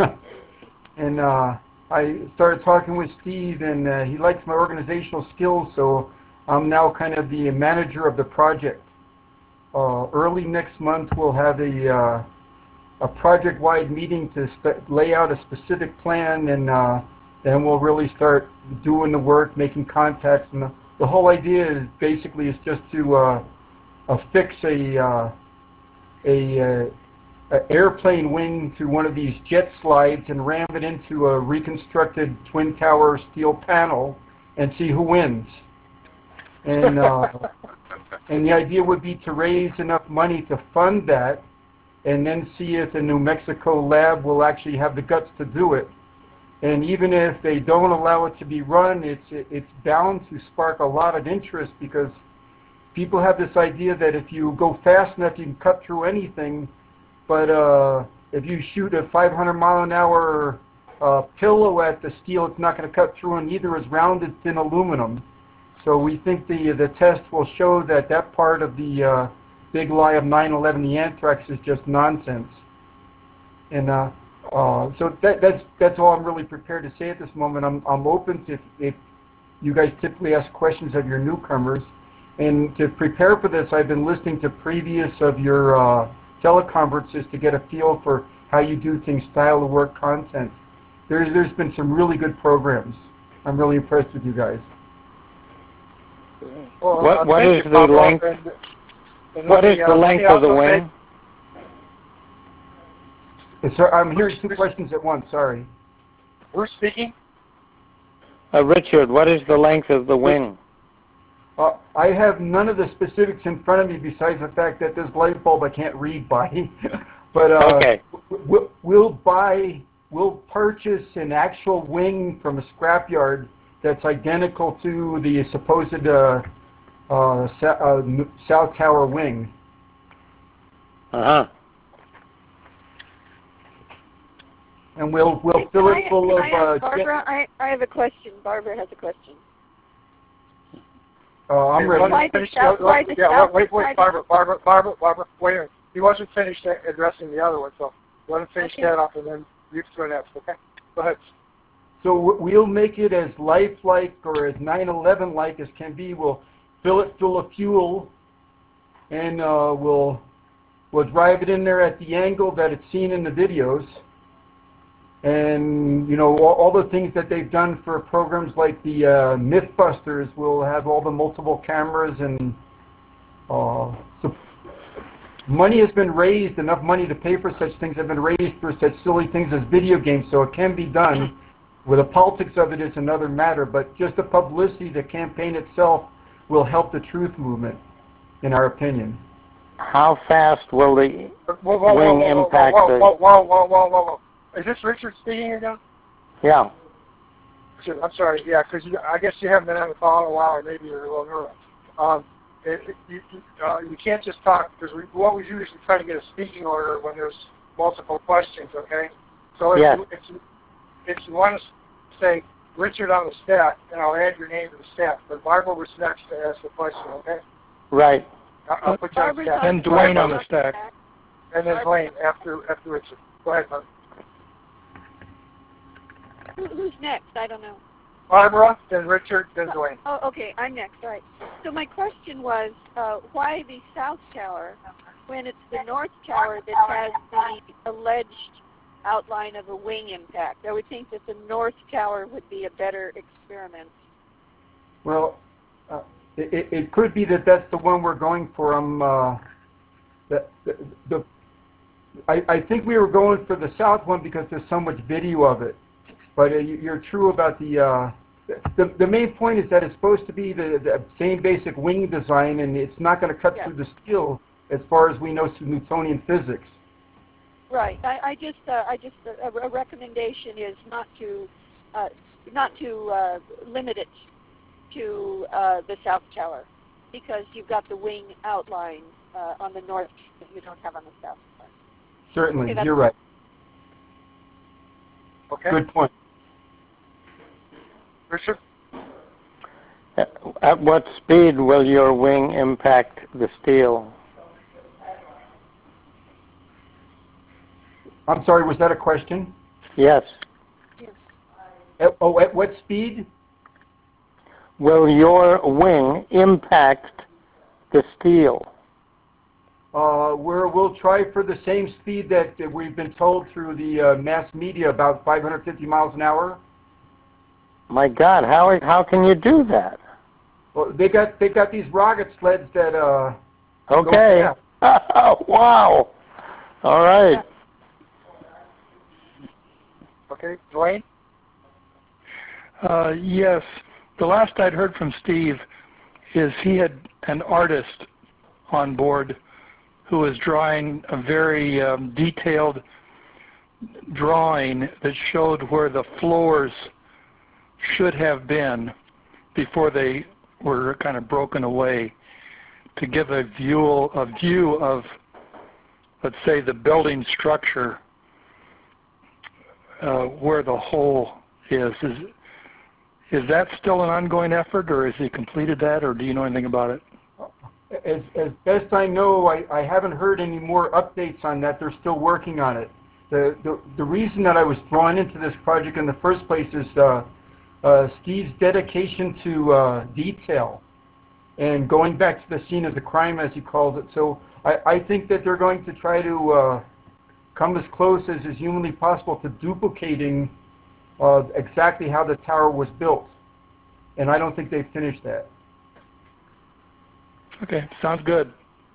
And uh, I started talking with Steve, and uh, he likes my organizational skills, so I'm now kind of the manager of the project. Uh, early next month, we'll have a, uh, a project-wide meeting to lay out a specific plan, and uh, then we'll really start doing the work, making contacts. And the, the whole idea is basically is just to uh, affix a, uh, a, uh, a airplane wing to one of these jet slides and ram it into a reconstructed twin tower steel panel and see who wins. And uh, and the idea would be to raise enough money to fund that, and then see if the New Mexico lab will actually have the guts to do it. And even if they don't allow it to be run, it's it's bound to spark a lot of interest, because people have this idea that if you go fast enough, you can cut through anything. But uh, if you shoot a five hundred mile an hour uh, pillow at the steel, it's not going to cut through, and neither is rounded thin aluminum. So we think the the test will show that that part of the uh, big lie of nine eleven, the anthrax, is just nonsense. And uh, uh, so that, that's that's all I'm really prepared to say at this moment. I'm I'm open to if, if you guys typically ask questions of your newcomers, and to prepare for this, I've been listening to previous of your uh, teleconferences to get a feel for how you do things, style of work, content. There's there's been some really good programs. I'm really impressed with you guys. Well, What uh, what thank is you, the Pablo. length? And, and What let is me, the uh, let length me of the also say- wing? Yes, sir, I'm hearing two questions at once. Sorry. We're speaking. Uh, Richard, what is the length of the wing? Uh, I have none of the specifics in front of me besides the fact that this light bulb I can't read by. But uh, Okay. we'll, we'll buy, we'll purchase an actual wing from a scrapyard that's identical to the supposed uh, uh, sa uh, South Tower wing. Uh-huh. And we'll we'll Hey, fill can it I- full can of. I ask Uh, Barbara, I, I have a question. Barbara has a question. Uh, I'm ready. Why the Finish- south? let- Why the yeah, south? wait, wait, why the Barbara, south? Barbara, Barbara, Barbara, wait a minute. He wasn't finished addressing the other one, so let him finish Okay. that up, and then you can go next, okay? Go ahead. So w- we'll make it as lifelike or as nine eleven like as can be. We'll fill it full of fuel, and uh, we'll we'll drive it in there at the angle that it's seen in the videos. And you know, all, all the things that they've done for programs like the uh, Mythbusters will have all the multiple cameras, and uh, so money has been raised, enough money to pay for such things have been raised for such silly things as video games, so it can be done. Well, the politics of it is another matter, but just the publicity, the campaign itself will help the truth movement, in our opinion. How fast will the Whoa, whoa, wing whoa, whoa, impact whoa, the... whoa, whoa, whoa, whoa, whoa, whoa. Is this Richard speaking again? Yeah. Sure, I'm sorry, yeah, because I guess you haven't been on the call in a while, or maybe you're a little nervous. Um, it, it, you, you, uh, you can't just talk, because we, what we do is we try to get a speaking order when there's multiple questions, okay? So if, Yes. you, if, you, if you want to say Richard on the stat, and I'll add your name to the stat, but Barbara was next to ask the question, okay? Right. I'll, I'll put you on the Barbara's stat. on And the Dwayne Barbara's on the stack. And then Dwayne after, after Richard. Go ahead, Barbara. Who, who's next? I don't know. Barbara, then Richard, then Dwayne. Oh, okay. I'm next. All right. So my question was, uh, why the South Tower when it's the North Tower that has the alleged outline of a wing impact? I would think that the North Tower would be a better experiment. Well, uh, it, it could be that that's the one we're going for. Um, uh, the, the, the, I, I think we were going for the south one because there's so much video of it. But uh, you, you're true about the, uh, the, the main point is that it's supposed to be the, the same basic wing design, and it's not going to cut Yes. through the steel as far as we know through Newtonian physics. Right. I, I just, uh, I just, a, a recommendation is not to, uh, not to uh, limit it to uh, the South Tower, because you've got the wing outline uh, on the north that you don't have on the south tower. Certainly, Okay, that's- you're right. Okay? Good point. Richard? At, at what speed will your wing impact the steel? I'm sorry, was that a question? Yes. At, oh, at what speed? Will your wing impact the steel? Uh, we're, we'll try for the same speed that uh, we've been told through the uh, mass media, about five hundred fifty miles an hour. My God, how how can you do that? Well, they got they got these rocket sleds that. Uh, Okay. Oh, wow. All right. Okay, Dwayne? Uh, yes. The last I'd heard from Steve is he had an artist on board who was drawing a very um, detailed drawing that showed where the floors should have been before they were kind of broken away, to give a view, a view of, let's say, the building structure, uh, where the hole is. Is is that still an ongoing effort, or has he completed that, or do you know anything about it? As, as best I know, I, I haven't heard any more updates on that. They're still working on it. The, the, the reason that I was drawn into this project in the first place is uh, uh, Steve's dedication to uh, detail and going back to the scene of the crime, as he calls it. So I, I think that they're going to try to uh, come as close as is humanly possible to duplicating uh, exactly how the tower was built. And I don't think they've finished that. Okay, sounds good.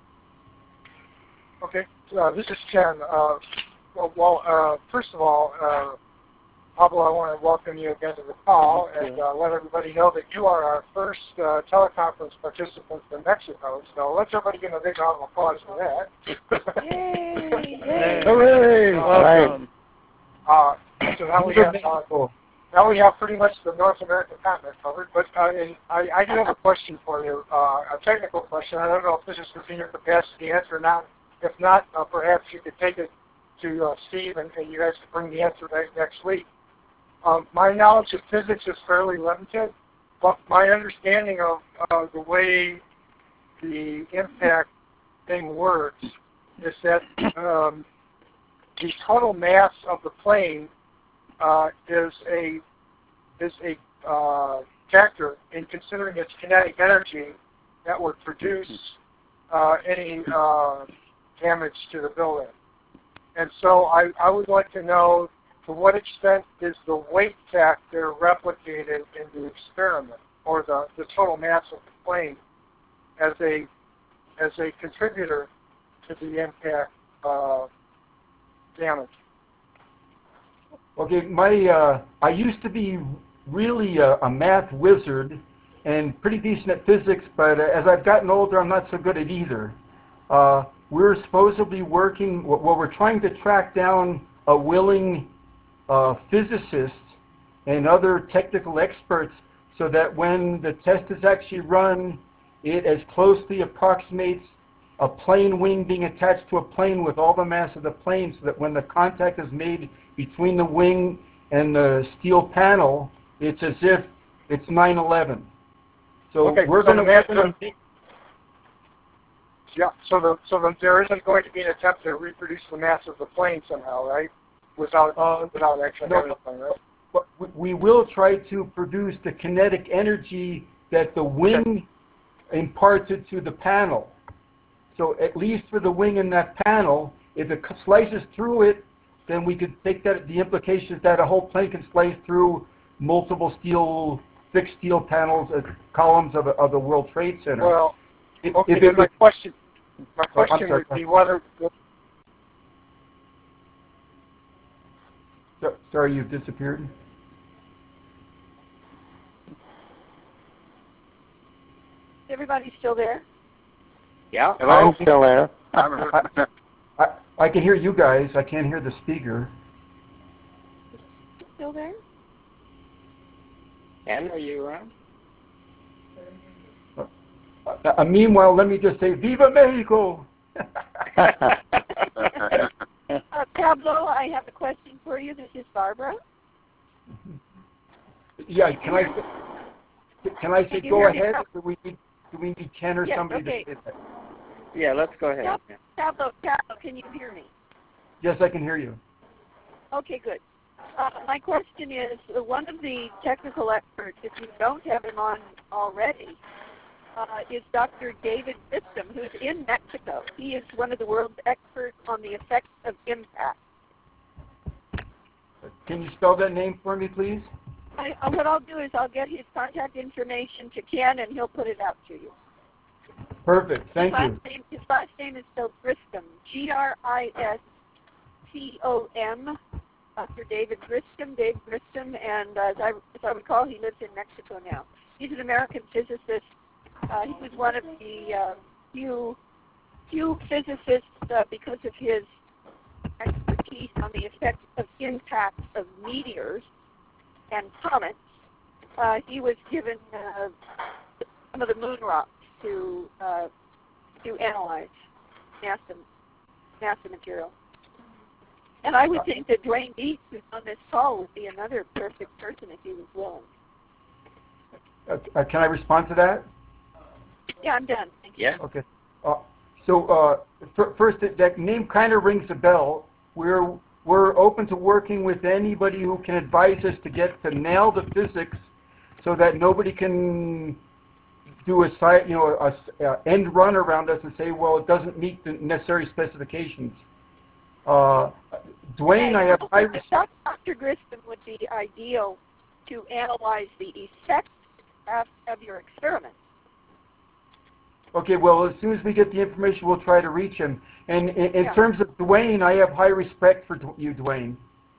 Okay, uh, this is Ken. Uh, well, well uh, first of all, uh, Pablo, I want to welcome you again to the call and uh, let everybody know that you are our first uh, teleconference participant from Mexico. So let's everybody give a big round of applause for that. Yay! Yay! Hooray! Welcome. Uh, so now we have uh, now we have pretty much the North American continent covered. But uh, and I, I do have a question for you, uh, a technical question. I don't know if this is within your capacity to answer or not. If not, uh, perhaps you could take it to uh, Steve and, and you guys can bring the answer back next week. Um, my knowledge of physics is fairly limited, but my understanding of uh, the way the impact thing works is that um, the total mass of the plane uh, is a is a uh, factor in considering its kinetic energy that would produce uh, any uh, damage to the building. And so I, I would like to know to what extent is the weight factor replicated in the experiment, or the, the total mass of the plane as a as a contributor to the impact uh, damage. Okay, my uh, I used to be really a, a math wizard and pretty decent at physics, but uh, as I've gotten older, I'm not so good at either. Uh, we're supposedly working, well, we're trying to track down a willing uh, physicist and other technical experts so that when the test is actually run, it as closely approximates a plane wing being attached to a plane with all the mass of the plane, so that when the contact is made between the wing and the steel panel, it's as if it's nine eleven. So okay, we're so going the to... Yeah, so the so the, there isn't going to be an attempt to reproduce the mass of the plane somehow, right? Without uh, without actually no, having the plane, right? But we will try to produce the kinetic energy that the wing imparts it to the panel. So at least for the wing in that panel, if it slices through it, then we could take that, the implication is that a whole plane can slice through multiple steel, fixed steel panels, uh, columns of, a, of the World Trade Center. Well, if, okay, if then it, my question, my oh, question sorry, would be whether... Sorry, you've disappeared? Everybody still there? Yeah. I'm still there. I, I, I can hear you guys. I can't hear the speaker. Still there? Ken, are you around? Uh, uh, meanwhile, let me just say, Viva Mexico! uh, Pablo, I have a question for you. This is Barbara. Yeah, can I say, can I say go ahead? Or do we need do we need Ken or yes, somebody okay. to say that? Yeah, let's go ahead. Pablo, Pablo, Pablo, can you hear me? Yes, I can hear you. Okay, good. Uh, my question is, uh, one of the technical experts, if you don't have him on already, uh, is Doctor David Griscom, who's in Mexico. He is one of the world's experts on the effects of impact. Can you spell that name for me, please? I, uh, what I'll do is I'll get his contact information to Ken, and he'll put it out to you. Perfect. Thank his you. Last name, his last name is spelled Griscom, G R I S C O M. Doctor David Griscom, Dave Griscom, and uh, as, I, as I recall, he lives in Mexico now. He's an American physicist. Uh, he was one of the uh, few few physicists uh, because of his expertise on the effects of impacts of meteors and comets. Uh, he was given uh, some of the moon rocks to uh, to analyze NASA NASA material. And I would think that Dwayne Dees, who's on this call, would be another perfect person if he was willing. Uh, uh, can I respond to that? Yeah, I'm done. Thank you. Yeah. Okay. Uh, so uh, f- first, that, that name kind of rings a bell. We're we're open to working with anybody who can advise us to get to nail the physics, so that nobody can do a side, you know, a, a end run around us and say, well, it doesn't meet the necessary specifications. Uh, Dwayne, I have high respect. Doctor Griscom would be ideal to analyze the effects of, of your experiment. Okay, well, as soon as we get the information, we'll try to reach him. And in, in Yeah. terms of Dwayne, I have high respect for you, Dwayne.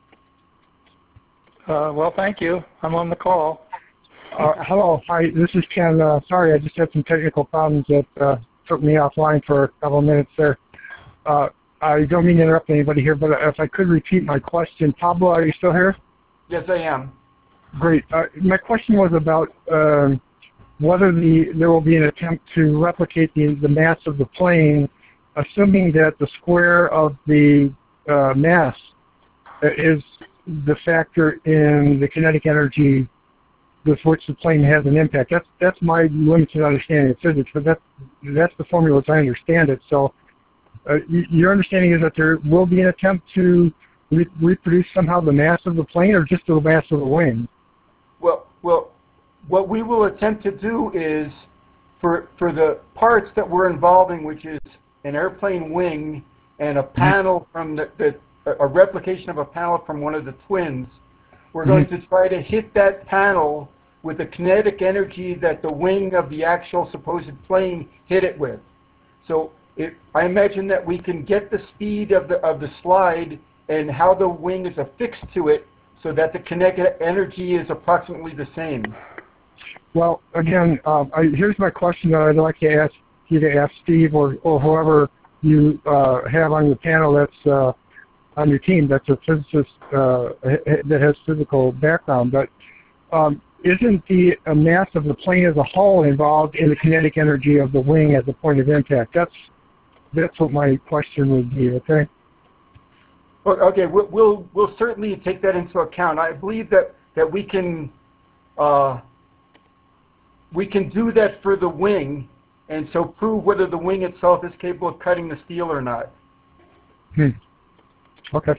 Uh, well, thank you. I'm on the call. Uh, hello. Hi, this is Ken. Uh, sorry, I just had some technical problems that uh, took me offline for a couple of minutes there. Uh, I don't mean to interrupt anybody here, but if I could repeat my question. Pablo, are you still here? Yes, I am. Great. Uh, my question was about um, whether the there will be an attempt to replicate the, the mass of the plane, assuming that the square of the uh, mass is the factor in the kinetic energy with which the plane has an impact. That's that's my limited understanding of physics, but that's that's the formula as I understand it. So, uh, y- your understanding is that there will be an attempt to re- reproduce somehow the mass of the plane, or just the mass of the wing. Well, well, what we will attempt to do is for for the parts that we're involving, which is an airplane wing and a panel from the, the a replication of a panel from one of the twins. We're going to try to hit that panel with the kinetic energy that the wing of the actual supposed plane hit it with. So it, I imagine that we can get the speed of the of the slide and how the wing is affixed to it, so that the kinetic energy is approximately the same. Well, again, um, I, here's my question that I'd like to ask you to ask Steve or, or whoever you uh, have on your panel that's uh, on your team that's a physicist uh, that has physical background. But um, isn't the uh, mass of the plane as a whole involved in the kinetic energy of the wing at the point of impact? That's that's what my question would be. Okay. Well, okay, we'll, we'll we'll certainly take that into account. I believe that that we can uh, we can do that for the wing, and so prove whether the wing itself is capable of cutting the steel or not. Hmm. Okay.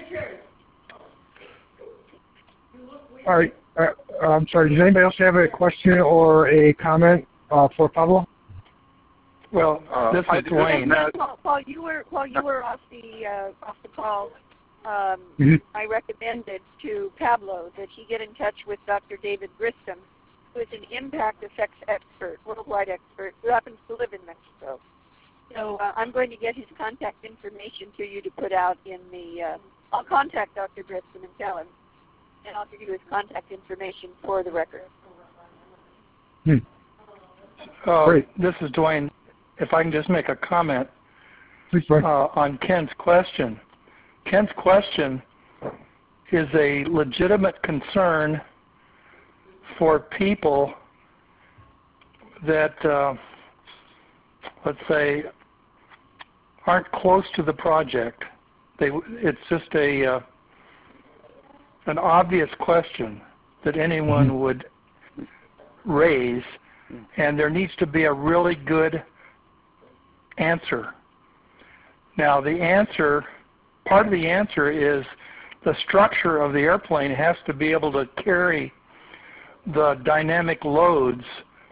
All right. Uh, I'm sorry. Does anybody else have a question or a comment uh, for Pablo? Well, Uh, this I is do Dwayne. that. While, while you were while you were off the uh, off the call, um, Mm-hmm. I recommended to Pablo that he get in touch with Doctor David Grissom, who is an impact effects expert, worldwide expert, who happens to live in Mexico. So uh, I'm going to get his contact information to you to put out in the. Uh, I'll contact Doctor Grissom and tell him, and I'll give you his contact information for the record. Hmm. Uh, Great. This is Dwayne. If I can just make a comment Please, Brian. uh, on Ken's question. Ken's question is a legitimate concern for people that, uh, let's say, aren't close to the project. They, it's just a uh, an obvious question that anyone Mm-hmm. would raise, and there needs to be a really good answer. Now, the answer, part of the answer is the structure of the airplane has to be able to carry the dynamic loads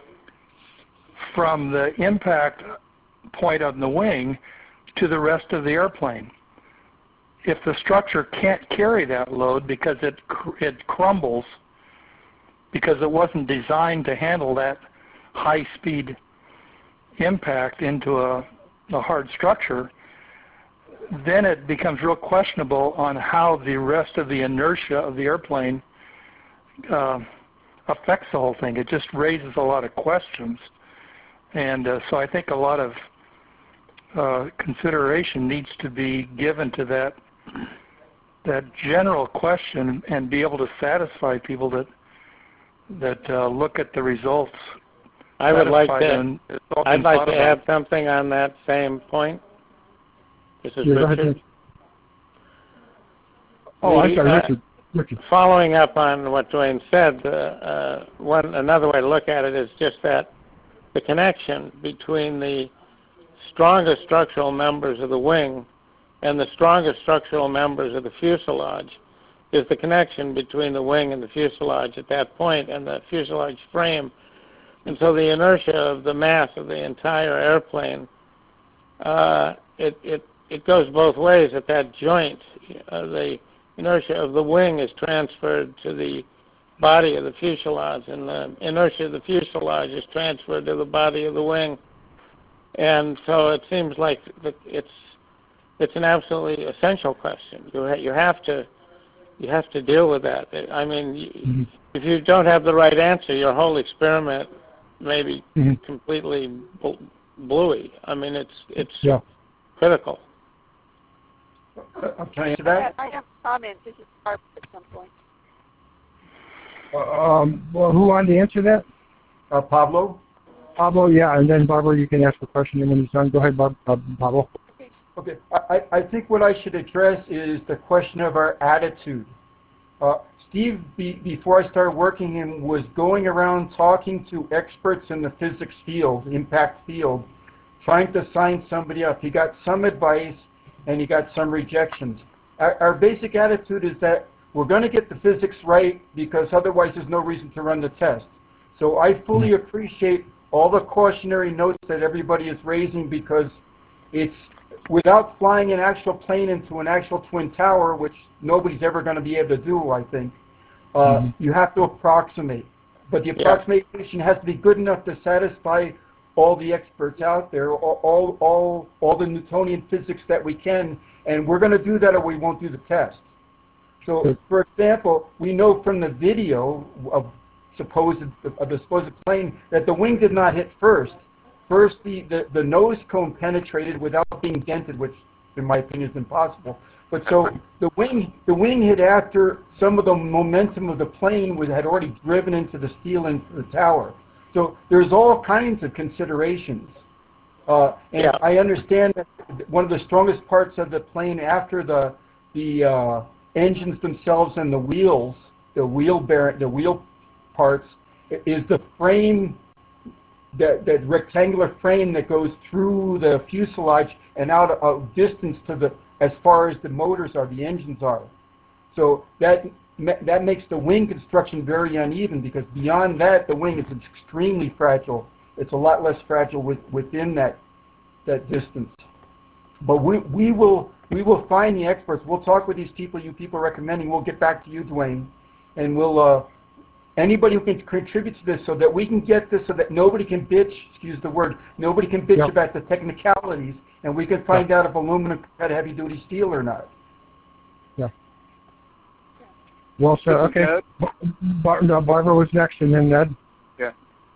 from the impact point on the wing to the rest of the airplane. If the structure can't carry that load because it it crumbles, because it wasn't designed to handle that high-speed impact into a, a hard structure, then it becomes real questionable on how the rest of the inertia of the airplane uh, affects the whole thing. It just raises a lot of questions. And uh, so I think a lot of uh, consideration needs to be given to that that general question and be able to satisfy people that that uh, look at the results. I would like satisfied to. and it's all I'd been like thought to about. add something on that same point. This is Yeah, go ahead, Richard. Jim. Oh, I'm We, sorry, uh, Richard. Richard. Following up on what Dwayne said, uh, uh, one another way to look at it is just that the connection between the strongest structural members of the wing and the strongest structural members of the fuselage is the connection between the wing and the fuselage at that point and the fuselage frame. And so the inertia of the mass of the entire airplane, uh, it, it, it goes both ways at that joint. Uh, the inertia of the wing is transferred to the body of the fuselage, and the inertia of the fuselage is transferred to the body of the wing. And so it seems like it's it's an absolutely essential question. You ha- you have to you have to deal with that. I mean, Mm-hmm. if you don't have the right answer, your whole experiment may be Mm-hmm. completely bl- bluey. I mean, it's it's Yeah. critical. Uh, can I answer I that? have, I have comments. This is Barbara at some point. Um, well, who wanted to answer that? Uh, Pablo? Pablo, yeah, and then Barbara, you can ask a question, and when he's done, go ahead, Bob, uh, Pablo. Okay, I, I think what I should address is the question of our attitude. Uh, Steve, be, before I started working him, was going around talking to experts in the physics field, impact field, trying to sign somebody up. He got some advice and he got some rejections. Our, our basic attitude is that we're going to get the physics right because otherwise there's no reason to run the test. So I fully appreciate all the cautionary notes that everybody is raising because it's without flying an actual plane into an actual twin tower, which nobody's ever going to be able to do, I think, uh, mm-hmm. you have to approximate. But the approximation yeah. has to be good enough to satisfy all the experts out there, all, all, all, all the Newtonian physics that we can, and we're going to do that or we won't do the test. So, for example, we know from the video of supposed of the supposed plane that the wing did not hit first. First, the, the, the nose cone penetrated without being dented, which, in my opinion, is impossible. But so the wing the wing hit after some of the momentum of the plane was, had already driven into the steel into the tower. So there's all kinds of considerations. Uh, and yeah. I understand that one of the strongest parts of the plane after the the uh, engines themselves and the wheels, the wheel bear, the wheel parts, is the frame, that that rectangular frame that goes through the fuselage and out a, a distance to the as far as the motors are, the engines are. So that that makes the wing construction very uneven because beyond that, the wing is extremely fragile. It's a lot less fragile with, within that that distance. But we we will we will find the experts. We'll talk with these people you people are recommending. We'll get back to you, Dwayne, and we'll uh, anybody who can contribute to this so that we can get this so that nobody can bitch. Excuse the word. Nobody can bitch yep. about the technicalities, and we can find yep. out if aluminum had heavy duty steel or not. Yeah. Well, so okay. Bar no, Barbara was next, and then Ned. Yeah.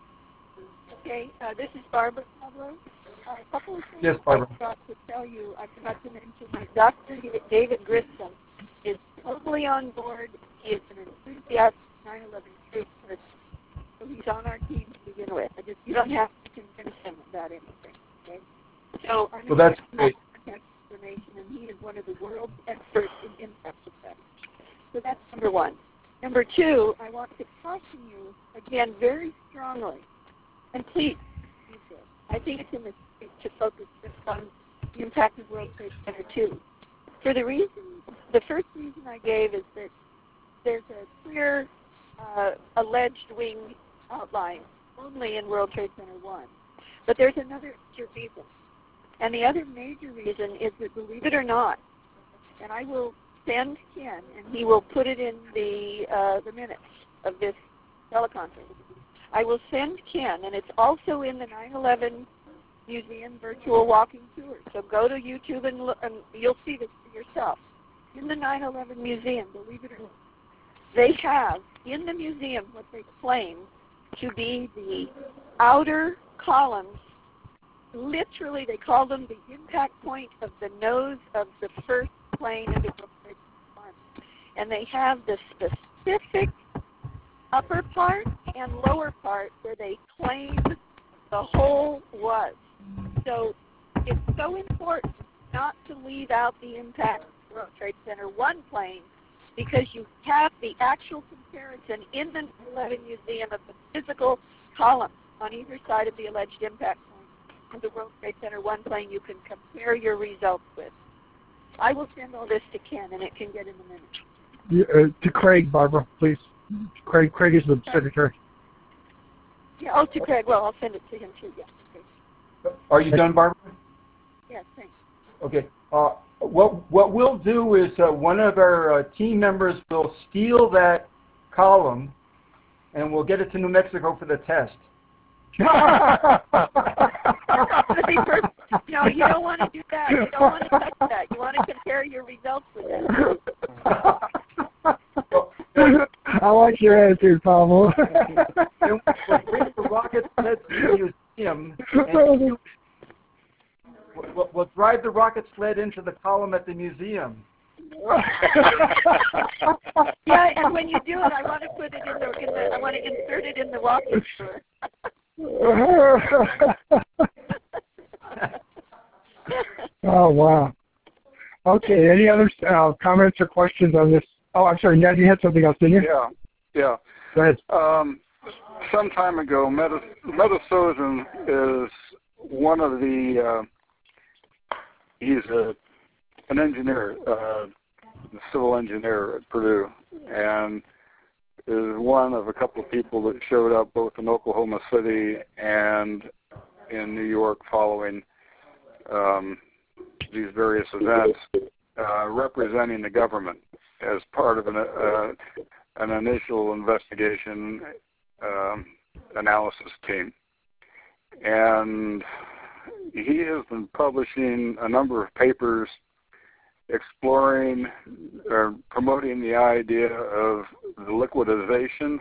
Okay. Uh, this is Barbara Pablo. Uh, a couple of things yes, Barbara. I forgot to tell you. I forgot to mention that Doctor David Grissom is totally on board. He is an enthusiastic nine eleven truth person. So he's on our team to begin with. I just you don't have to convince him about anything. Okay. So I'm well, that's great. Information, and he is one of the world's experts in impact effects. So that's number one. Number two, I want to caution you again very strongly, and please do this. I think it's in the to focus just on the impact of World Trade Center two. For the reason, the first reason I gave is that there's a clear uh, alleged wing outline only in World Trade Center one. But there's another major reason. And the other major reason is that, believe it or not, and I will send Ken, and he will put it in the uh, the minutes of this teleconference. I will send Ken, and it's also in the nine eleven Museum virtual walking tour. So go to YouTube and, look, and you'll see this for yourself. In the nine eleven Museum, believe it or not, they have in the museum what they claim to be the outer columns. Literally, they call them the impact point of the nose of the first plane of the World Trade Center. And they have the specific upper part and lower part where they claim the hole was. So it's so important not to leave out the impact of the World Trade Center one plane because you have the actual comparison in the nine eleven Museum of the physical columns on either side of the alleged impact point of the World Trade Center one plane you can compare your results with. I will send all this to Ken, and it can get in a minute. Yeah, uh, to Craig, Barbara, please. Craig, Craig is the secretary. Yeah, oh, to Craig. Well, I'll send it to him, too, yeah. Okay. Are you done, Barbara? Yes, thanks. Okay. Uh, what, what we'll do is uh, one of our uh, team members will steal that column, and we'll get it to New Mexico for the test. No, you don't want to do that. You don't want to touch that. You want to compare your results with that. I like your attitude, Pablo. We'll bring the rocket sled to the museum, and we'll, we'll drive the rocket sled into the column at the museum. Yeah, and when you do it, I want to put it in the, in the I want to insert it in the walking tour. Oh, wow. Okay, any other uh, comments or questions on this Oh, I'm sorry, Ned, you had something else, didn't you? Yeah, yeah. Go ahead. Um, some time ago, Meta, Meta Sozen is one of the, uh, he's a, an engineer, uh, a civil engineer at Purdue, and is one of a couple of people that showed up both in Oklahoma City and in New York following um, these various events, uh, representing the government as part of an, uh, an initial investigation um, analysis team. And he has been publishing a number of papers exploring or promoting the idea of the liquidization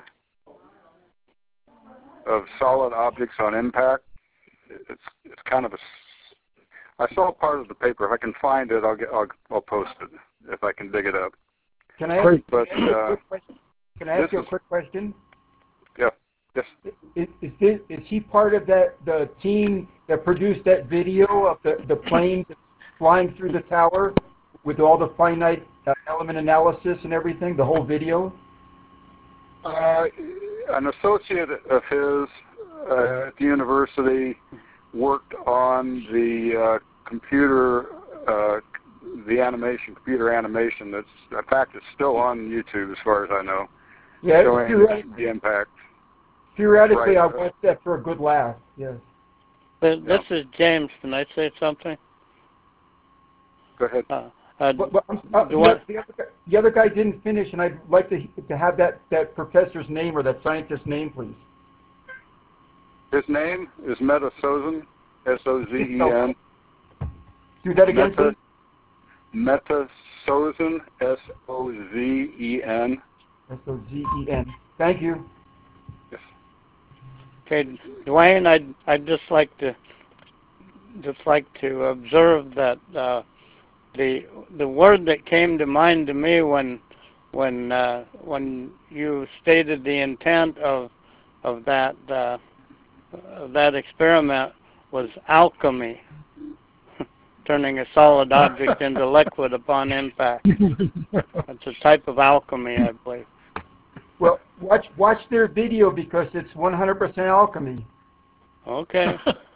of solid objects on impact. It's it's kind of a. I saw part of the paper. If I can find it, I'll get. I'll, I'll post it if I can dig it up. Can I ask, Great. But can I ask, uh, you, a quick question? Can I ask this you a is- quick question? Yeah. Yes. Is, is, this, is he part of that the team that produced that video of the, the plane flying through the tower with all the finite uh, element analysis and everything, the whole video? Uh, an associate of his uh, at the university worked on the uh, computer, uh, the animation, computer animation. That's, in fact, it's still on YouTube as far as I know, Yeah, showing theoretically, the impact. theoretically Right. I watched that for a good laugh, yes. But this is James. Can I say something? Go ahead. Uh, uh, But, but, um, uh, the the, one- the, other guy, the other guy didn't finish, and I'd like to, to have that, that professor's name or that scientist's name, please. His name is Meta Sozen, S O Z E N. Do that again, Meta, please. Meta Sozen, S O Z E N. S O Z E N. Thank you. Yes. Okay, Dwayne, I'd I'd just like to just like to observe that uh, the the word that came to mind to me when when uh, when you stated the intent of of that uh, of that experiment was alchemy, turning a solid object into liquid upon impact. It's a type of alchemy, I believe. Well, watch watch their video because it's one hundred percent alchemy. Okay,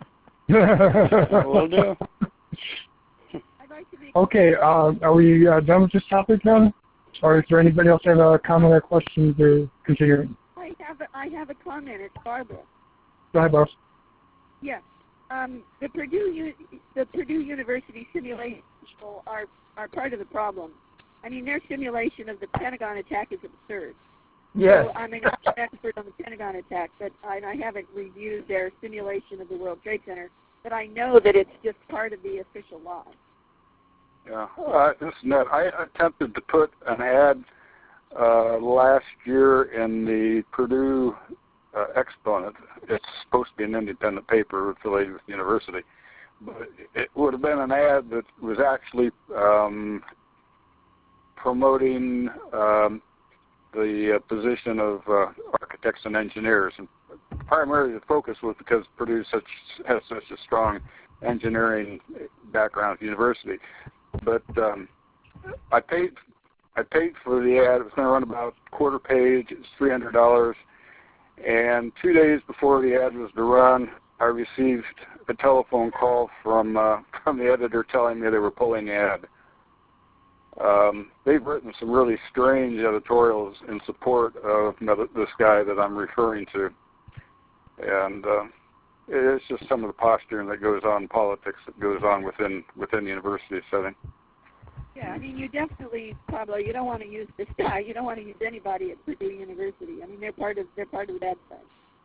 will do. I'd like to make Okay, uh, are we uh, done with this topic then? Or is there anybody else have a comment or questions or continuing? I have a, I have a comment. It's Barbara. Go ahead, boss. Yes. Um, the Purdue U- the Purdue University simulation people are are part of the problem. I mean, their simulation of the Pentagon attack is absurd. Yes. So I'm an expert on the Pentagon attack, but I, I haven't reviewed their simulation of the World Trade Center. But I know that it's just part of the official law. Yeah, uh, this is Ned. I attempted to put an ad uh, last year in the Purdue uh, Exponent. It's supposed to be an independent paper affiliated with the university, but it would have been an ad that was actually um, promoting um, the uh, position of uh, architects and engineers. And primarily the focus was because Purdue such, has such a strong engineering background at the university. But um, I paid I paid for the ad. It was going to run about a quarter page. It's three hundred dollars. And two days before the ad was to run, I received a telephone call from uh, from the editor telling me they were pulling the ad. Um, they've written some really strange editorials in support of this guy that I'm referring to. And uh, it's just some of the posturing that goes on in politics that goes on within within the university setting. Yeah, I mean, you definitely, Pablo, you don't want to use this guy. You don't want to use anybody at Purdue University. I mean, they're part of they're part of the bad side.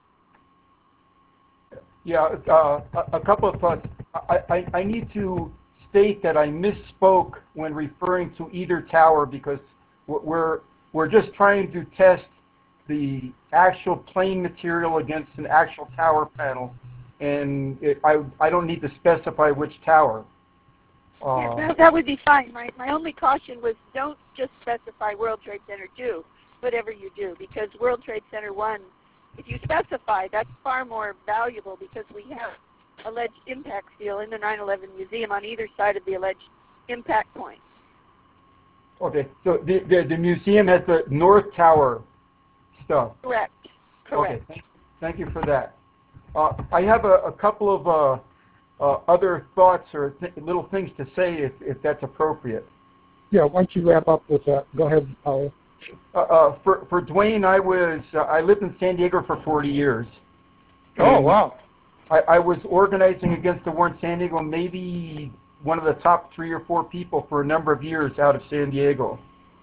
Yeah, uh, a, a couple of thoughts. I, I, I need to state that I misspoke when referring to either tower because we're we're just trying to test the actual plane material against an actual tower panel, and it, I I don't need to specify which tower. Uh, Yeah, that, that would be fine. My my only caution was don't just specify World Trade Center two, whatever you do, because World Trade Center one, if you specify, that's far more valuable because we have alleged impact steel in the nine eleven museum on either side of the alleged impact point. Okay, so the, the, the museum has the North Tower stuff. Correct. Correct. Okay, thank, thank you for that. Uh, I have a, a couple of uh, uh, other thoughts or th little things to say if, if that's appropriate. Yeah, why don't you wrap up with that? Go ahead, Paolo. Uh, uh, for, for Dwayne, I was, uh, I lived in San Diego for forty years. Oh, wow. I, I was organizing against the war in San Diego, maybe one of the top three or four people for a number of years out of San Diego.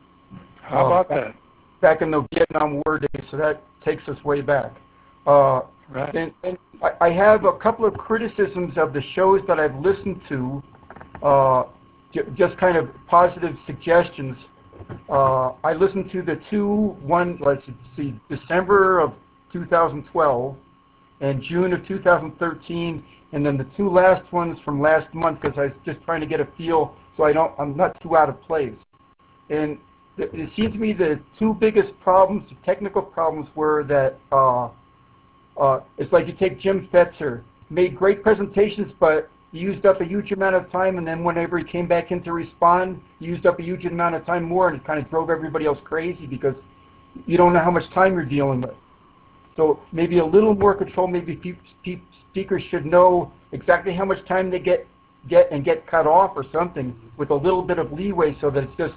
How uh, about back, that? Back in the Vietnam War days, so that takes us way back. Uh, right. And, and I, I have a couple of criticisms of the shows that I've listened to, uh, j just kind of positive suggestions. Uh, I listened to the two, one, let's see, December of two thousand twelve and June of two thousand thirteen, and then the two last ones from last month because I was just trying to get a feel so I don't, I'm not too out of place. And it, it seemed to me the two biggest problems, the technical problems, were that uh, uh, it's like you take Jim Fetzer, made great presentations, but he used up a huge amount of time, and then whenever he came back in to respond, he used up a huge amount of time more, and it kind of drove everybody else crazy because you don't know how much time you're dealing with. So maybe a little more control. Maybe pe pe speakers should know exactly how much time they get get and get cut off or something with a little bit of leeway so that it's just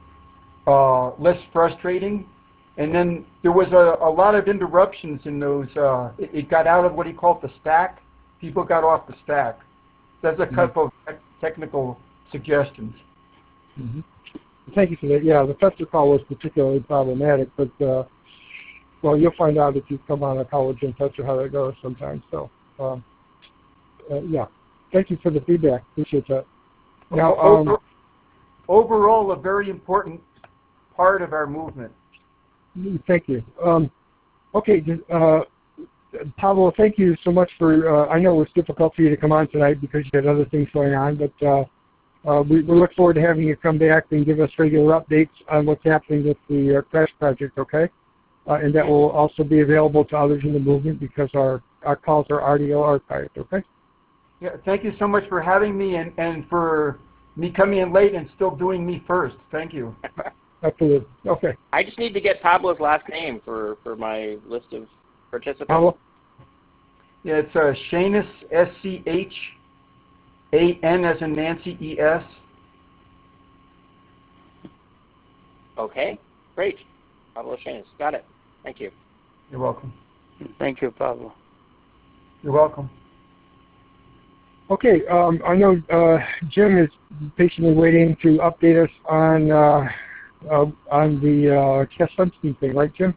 uh, less frustrating. And then there was a, a lot of interruptions in those. Uh, it, it got out of what he called the stack. People got off the stack. That's a couple mm-hmm. of te technical suggestions. Mm-hmm. Thank you for that. Yeah, the Fetzer call was particularly problematic, but uh, well, you'll find out if you come on a college in Fetzer how that goes sometimes. So, um, uh, yeah, thank you for the feedback. Appreciate that. Now, um, Over, overall, a very important part of our movement. Thank you. Um, okay, uh, Pablo, thank you so much for, uh, I know it was difficult for you to come on tonight because you had other things going on, but uh, uh, we, we look forward to having you come back and give us regular updates on what's happening with the uh, CRASH project, okay? Uh, and that will also be available to others in the movement because our, our calls are audio archived, okay? Yeah, thank you so much for having me and, and for me coming in late and still doing me first. Thank you. Absolutely. Okay. I just need to get Pablo's last name for, for my list of participants. Pablo? Yeah, it's uh, Shanus, S C H A N as in Nancy, E S. Okay, great. Pablo Shanus, got it. Thank you. You're welcome. Thank you, Pablo. You're welcome. Okay, um, I know uh, Jim is patiently waiting to update us on uh, uh, on the uh, Cass Sunstein thing, right, Jim?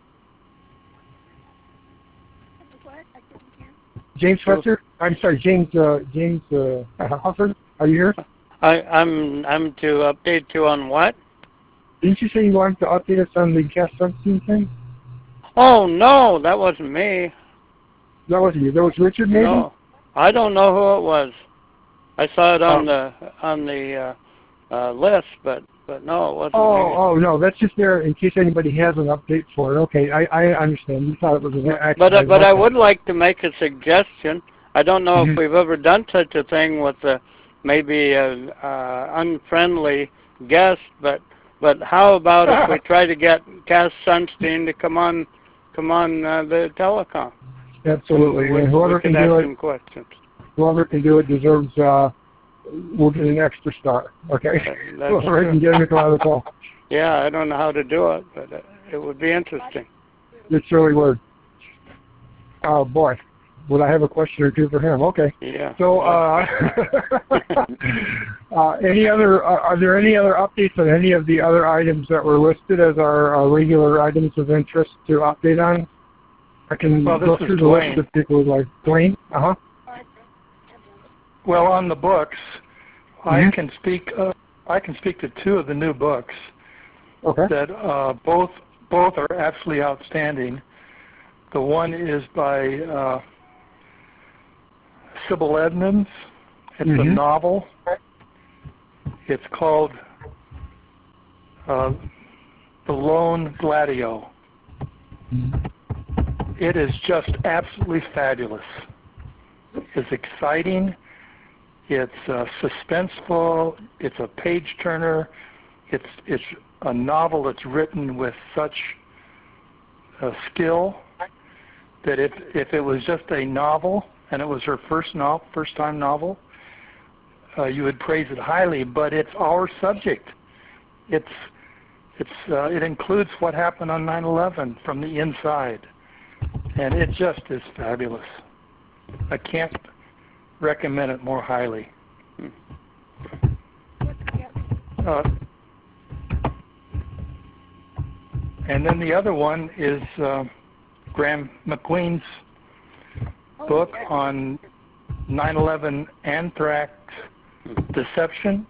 What? I couldn't hear. James Fetzer? I'm sorry, James uh, James uh, Huffer. Are you here? I, I'm I'm to update you on what? Didn't you say you wanted to update us on the Cass Sunstein thing? Oh no, that wasn't me. That wasn't you. That was Richard, maybe? No, I don't know who it was. I saw it on oh. the on the uh, uh, list, but but no, it wasn't Oh, me. oh no, that's just there in case anybody has an update for it. Okay, I, I understand. You thought it was an accident. But uh, but I would like to make a suggestion. I don't know mm-hmm. if we've ever done such a thing with a, maybe a uh, unfriendly guest, but but how about if we try to get Cass Sunstein to come on come on uh, the telecom? Absolutely. We, and whoever we can ask do some it, questions. whoever can do it deserves. Uh, we'll get an extra star. Okay. That's whoever can get him to come on the call. Yeah, I don't know how to do it, but uh, it would be interesting. It surely would. Oh boy, would I have a question or two for him? Okay. Yeah. So, uh, uh, any other? Uh, are there any other updates on any of the other items that were listed as our uh, regular items of interest to update on? I can well, go through the Dwayne. list of people who like Dwayne. Uh huh. Well, on the books, mm-hmm. I can speak. Uh, I can speak to two of the new books. Okay. That uh, both both are absolutely outstanding. The one is by uh, Sybil Edmonds. It's mm-hmm. a novel. It's called uh, The Lone Gladio. Mm-hmm. It is just absolutely fabulous. It's exciting. It's uh, suspenseful. It's a page turner. It's it's a novel that's written with such uh, skill that if if it was just a novel and it was her first no, first time novel, uh, you would praise it highly. But it's our subject. It's it's uh, it includes what happened on nine eleven from the inside, and it just is fabulous. I can't recommend it more highly. Uh, and then the other one is uh, Graham McQueen's book on nine eleven anthrax deception,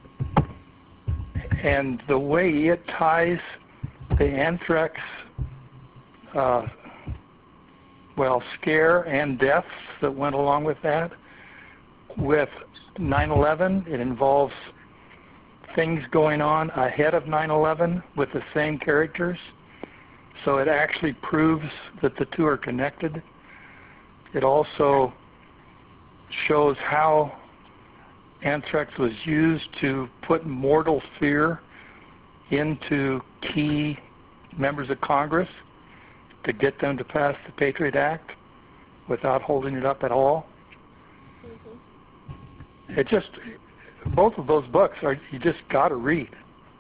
and the way it ties the anthrax uh, well, scare and deaths that went along with that. With nine eleven, it involves things going on ahead of nine eleven with the same characters. So it actually proves that the two are connected. It also shows how anthrax was used to put mortal fear into key members of Congress to get them to pass the Patriot Act without holding it up at all. Mm-hmm. It just, both of those books are, you just got to read.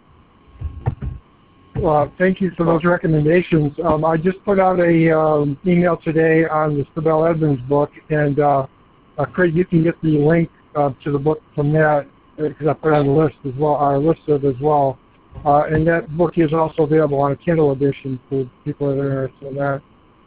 Well, thank you for those recommendations. Um, I just put out a um, email today on the Sibel Edmonds book, and uh, uh, Craig, you can get the link uh, to the book from that because I put it on the list as well, our list of as well. Uh, and that book is also available on a Kindle edition for people that are interested in that.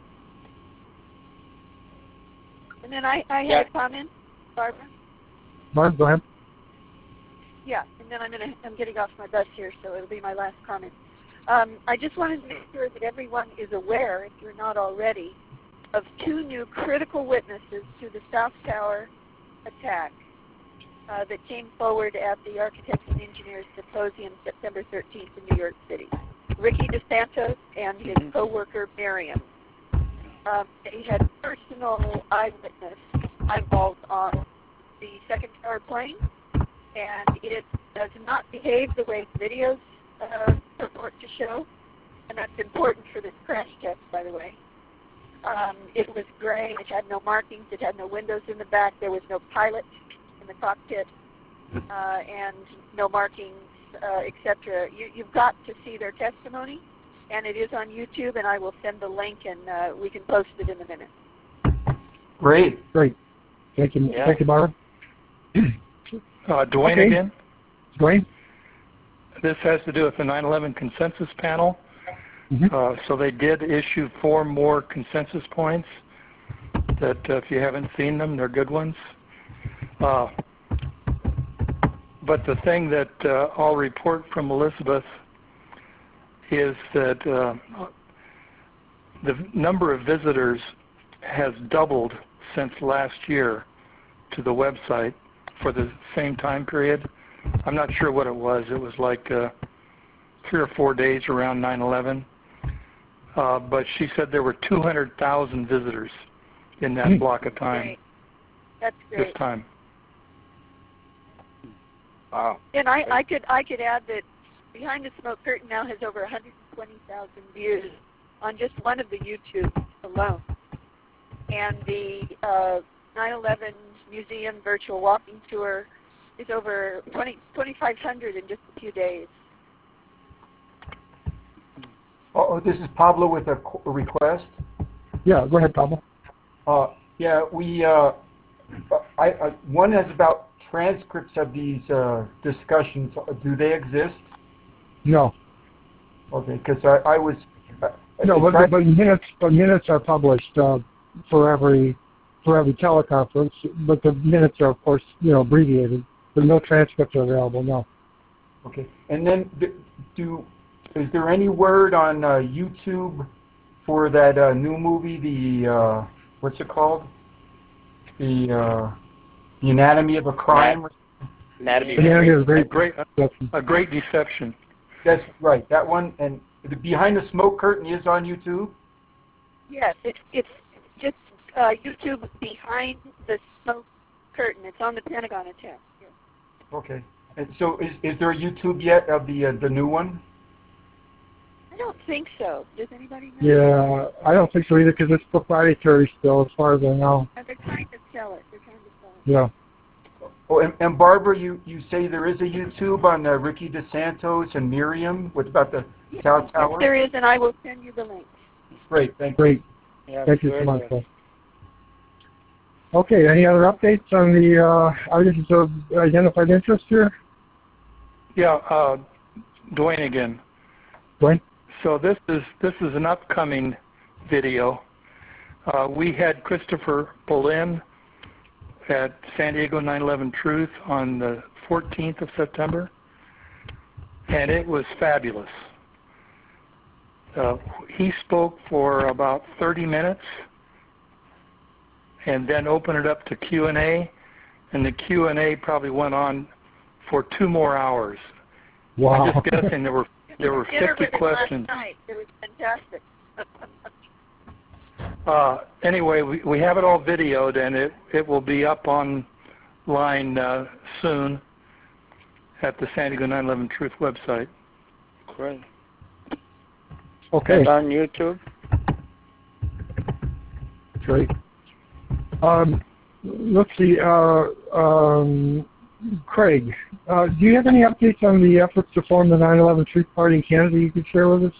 And then I, I had yeah. a comment, Barbara. Barb, go ahead. Yeah, and then I'm gonna I'm getting off my bus here, so it'll be my last comment. Um, I just wanted to make sure that everyone is aware, if you're not already, of two new critical witnesses to the South Tower attack uh, that came forward at the Architects and Engineers Symposium September thirteenth in New York City. Ricky DeSantos and his co-worker Miriam. Um, they had personal eyewitness eyeballs on the second tower plane, and it does not behave the way videos uh, purport to show, and that's important for this crash test, by the way. Um, it was gray, it had no markings, it had no windows in the back, there was no pilot in the cockpit, uh, and no markings, uh, et cetera. You, you've got to see their testimony, and it is on YouTube, and I will send the link, and uh, we can post it in a minute. Great. Great. Thank you, Yeah. Thank you, Barbara. Uh, Dwayne Okay. again. Dwayne? This has to do with the nine eleven consensus panel. Mm-hmm. Uh, so they did issue four more consensus points that uh, if you haven't seen them, they're good ones. Uh, but the thing that uh, I'll report from Elizabeth is that uh, the number of visitors has doubled since last year to the website for the same time period. I'm not sure what it was. It was like uh, three or four days around nine eleven. Uh, but she said there were two hundred thousand visitors in that block of time. Great. That's great. This time. Wow. And I, I could I could add that Behind the Smoke Curtain now has over one hundred twenty thousand views on just one of the YouTubes alone. And the uh, nine eleven Museum virtual walking tour is over twenty-five hundred in just a few days. Oh, this is Pablo with a, a request. Yeah, go ahead, Pablo. Uh, yeah, we, uh, I, I, one is about transcripts of these uh, discussions. Do they exist? No. Okay, because I, I was... Uh, No, but, right. but minutes but minutes are published uh, for every for every teleconference, but the minutes are, of course, you know, abbreviated. But no transcripts are available, no. Okay, and then do... Is there any word on uh, YouTube for that uh, new movie, the, uh, what's it called? The, uh, the Anatomy of a Crime? Anatomy Yeah, of it a is very A great, a great deception. That's right, that one. And the Behind the Smoke Curtain is on YouTube? Yes, it's it's just uh, YouTube Behind the Smoke Curtain. It's on the Pentagon attack. Yes. Okay. And so is, is there a YouTube yet of the, uh, the new one? I don't think so. Does anybody know? Yeah, I don't think so either because it's proprietary still, as far as I know. Uh, they're trying to sell it. They're trying to sell it. Yeah. Oh, and, and Barbara, you, you say there is a YouTube on uh, Ricky DeSantos and Miriam with about the Yes, South yes, Tower? there is, and I will send you the link. Great, thank you. Great. Yeah, Thank you so very much. good. Bill. Okay, any other updates on the uh, items of identified interest here? Yeah, uh, Dwayne again. Dwayne? So this is this is an upcoming video. Uh, we had Christopher Bolin at San Diego nine eleven Truth on the fourteenth of September, and it was fabulous. Uh, he spoke for about thirty minutes and then opened it up to Q and A, and the Q and A probably went on for two more hours. Wow. I'm just guessing there were there were Dinner fifty with him questions. last night. It was fantastic. Uh, anyway, we, we have it all videoed, and it, it will be up online uh, soon at the San Diego nine eleven Truth website. Great. Okay. And on YouTube? Great. Um, let's see. Uh, um, Craig, uh, do you have any updates on the efforts to form the nine eleven Truth Party in Canada you could share with us?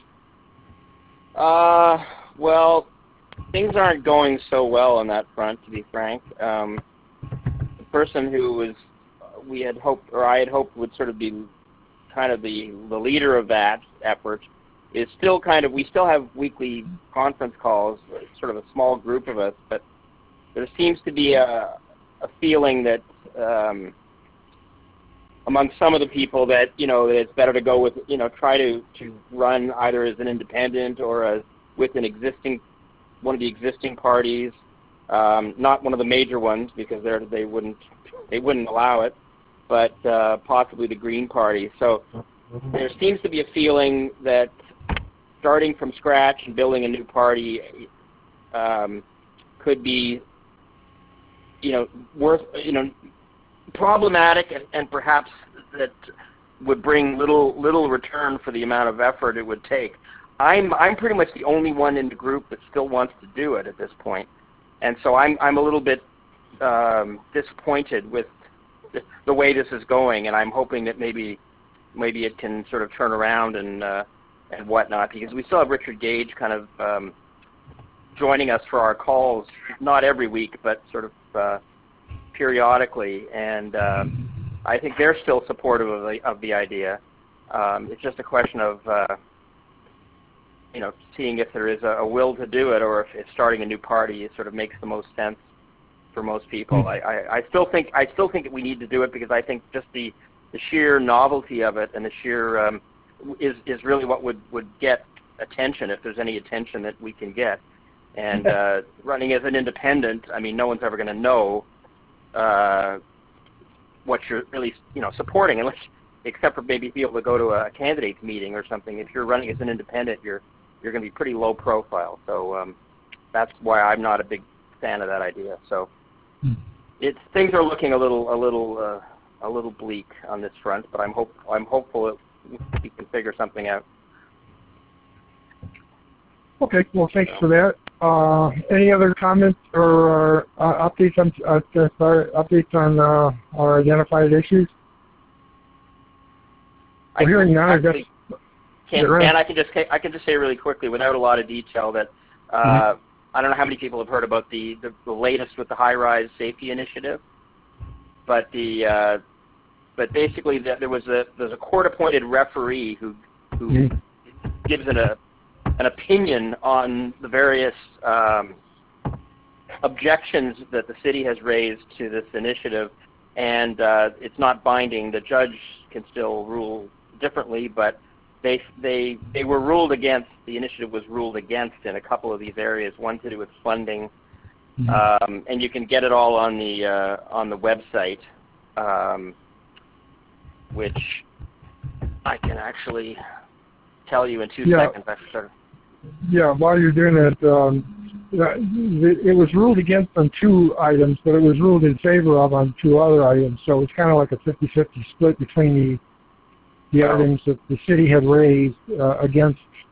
Uh, well, things aren't going so well on that front, to be frank. Um, the person who was, we had hoped, or I had hoped would sort of be kind of the, the leader of that effort is still kind of, we still have weekly conference calls, sort of a small group of us, but there seems to be a, a feeling that um, among some of the people that, you know, that it's better to go with, you know, try to, to run either as an independent or as, with an existing, one of the existing parties, um, not one of the major ones because they're, they wouldn't, they wouldn't allow it, but uh, possibly the Green Party. So there seems to be a feeling that starting from scratch and building a new party um, could be, you know, worth, you know, problematic and, and perhaps that would bring little little return for the amount of effort it would take. I'm I'm pretty much the only one in the group that still wants to do it at this point, and so I'm I'm a little bit um, disappointed with the, the way this is going, and I'm hoping that maybe maybe it can sort of turn around and uh, and whatnot, because we still have Richard Gage kind of um, joining us for our calls, not every week, but sort of uh, periodically, and um, I think they're still supportive of the, of the idea. Um, it's just a question of uh, you know, seeing if there is a, a will to do it, or if, if starting a new party sort of makes the most sense for most people. I, I, I still think I still think that we need to do it because I think just the, the sheer novelty of it and the sheer um, is is really what would, would get attention, if there's any attention that we can get. And uh, running as an independent, I mean, no one's ever going to know uh, what you're really, you know, supporting, unless, except for maybe be able to go to a candidates meeting or something. If you're running as an independent, you're you're going to be pretty low profile. So um, that's why I'm not a big fan of that idea. So it's things are looking a little a little uh, a little bleak on this front, but I'm hope I'm hopeful that we can figure something out. Okay, well, thanks for that. Uh, any other comments or uh, updates on uh, sorry, updates on uh, our identified issues? We're hearing now. Actually, can, and I can just I can just say really quickly, without a lot of detail, that uh, mm-hmm. I don't know how many people have heard about the, the, the latest with the high-rise safety initiative, but the uh, but basically the, there was a there's a court-appointed referee who who mm-hmm. gives an a an opinion on the various um, objections that the city has raised to this initiative, and uh, it's not binding. The judge can still rule differently, but they they they were ruled against. The initiative was ruled against in a couple of these areas. One to do with funding, mm-hmm. um, and you can get it all on the uh, on the website, um, which I can actually tell you in two yeah. seconds. I started. Yeah, while you're doing that, um, it was ruled against on two items, but it was ruled in favor of on two other items. So it's kind of like a fifty-fifty split between the the oh. items that the city had raised uh, against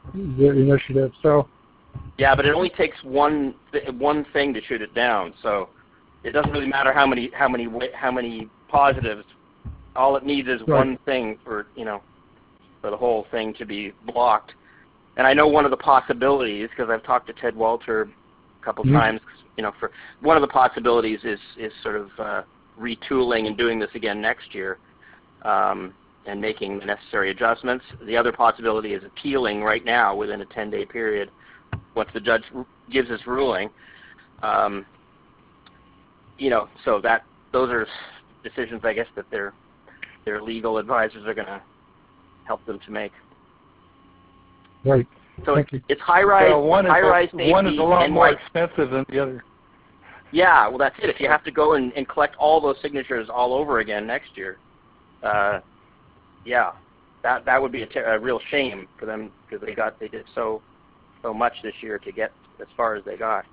the initiative. So Yeah, but it only takes one th- one thing to shoot it down. So it doesn't really matter how many how many wa- how many positives. All it needs is Right. one thing for you know for the whole thing to be blocked. And I know one of the possibilities, because I've talked to Ted Walter a couple Mhm. times, you know, for one of the possibilities is is sort of uh, retooling and doing this again next year, um, and making the necessary adjustments. The other possibility is appealing right now within a ten-day period once the judge r- gives his ruling. Um, you know, so that those are decisions, I guess, that their their legal advisors are going to help them to make. right. So Thank it's, you. it's high-rise, So one is high-rise a, safety one is a lot and more white. expensive than the other. Yeah, well, that's it. If you have to go and, and collect all those signatures all over again next year, uh, yeah, that that would be a, ter- a real shame for them because they got they did so so much this year to get as far as they got.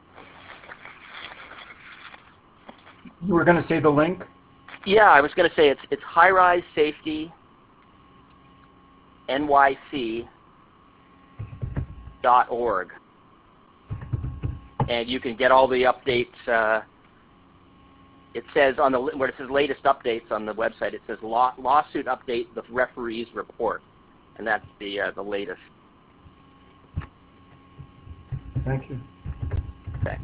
You were going to say the link? Yeah, I was going to say it's it's high-rise safety N Y C dot org, and you can get all the updates. Uh, it says on the where it says latest updates on the website. It says law, lawsuit update, the referee's report, and that's the uh, the latest. Thank you. Okay.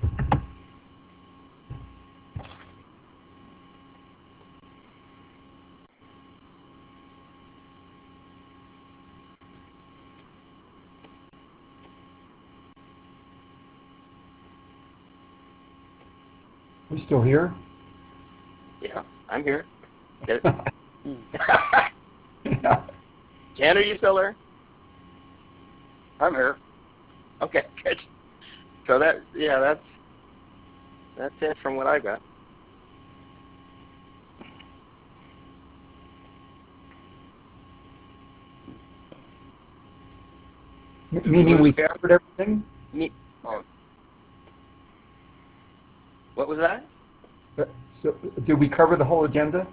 We still here? Yeah, I'm here. Get yeah. it? Jan, are you still there? I'm here. Okay, good. So that, yeah, that's that's it from what I got. M- Meaning we covered everything? Me, Oh, what was that? Uh, So, did we cover the whole agenda?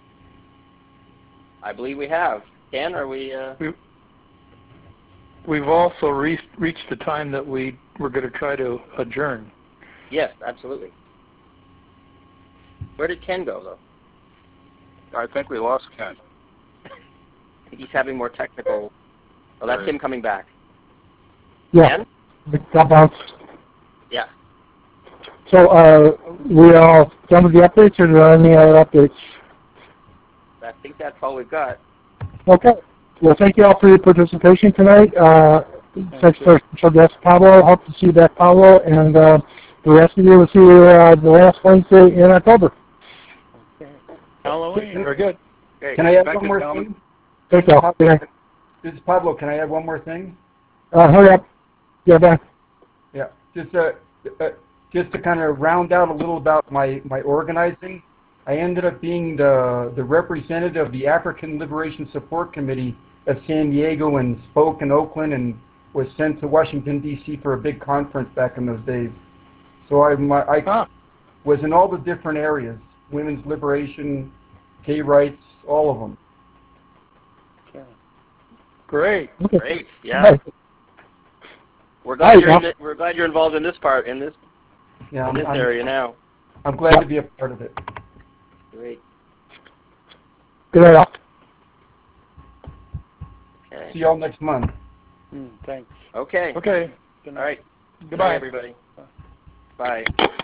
I believe we have. Ken, are we? Uh... We, we've also re- reached the time that we were going to try to adjourn. Yes, absolutely. Where did Ken go, though? I think we lost Ken. He's having more technical. Oh, that's Right. him coming back. Yeah. Ken? That bounce. Yeah. So uh, we are done with the updates, or are there any other updates? I think that's all we've got. Okay. Well, thank you all for your participation tonight. Uh, thanks for, for guest Pablo. Hope to see you back, Pablo, and uh, the rest of you will see you uh, the last Wednesday in October. Halloween. Very good. Great. Can I add Thank one you, more gentlemen. thing? Thank you. Pablo, Good night. This is Pablo. Can I add one more thing? Uh, hurry up. Yeah, bye. Yeah. Just uh, uh, just to kind of round out a little about my, my organizing, I ended up being the the representative of the African Liberation Support Committee of San Diego and spoke in Oakland and was sent to Washington D C for a big conference back in those days. So I my, I Ah. was in all the different areas: women's liberation, gay rights, all of them. Great. Okay. Great. Yeah. Bye. We're glad Hi, you're in Ralph. the, we're glad you're involved in this part in this Yeah, in I'm, this I'm, area now. I'm glad to be a part of it. Great. Good night, all. Okay. See y'all next month. Mm, thanks. Okay. Okay. All right. Goodbye, everybody. Bye.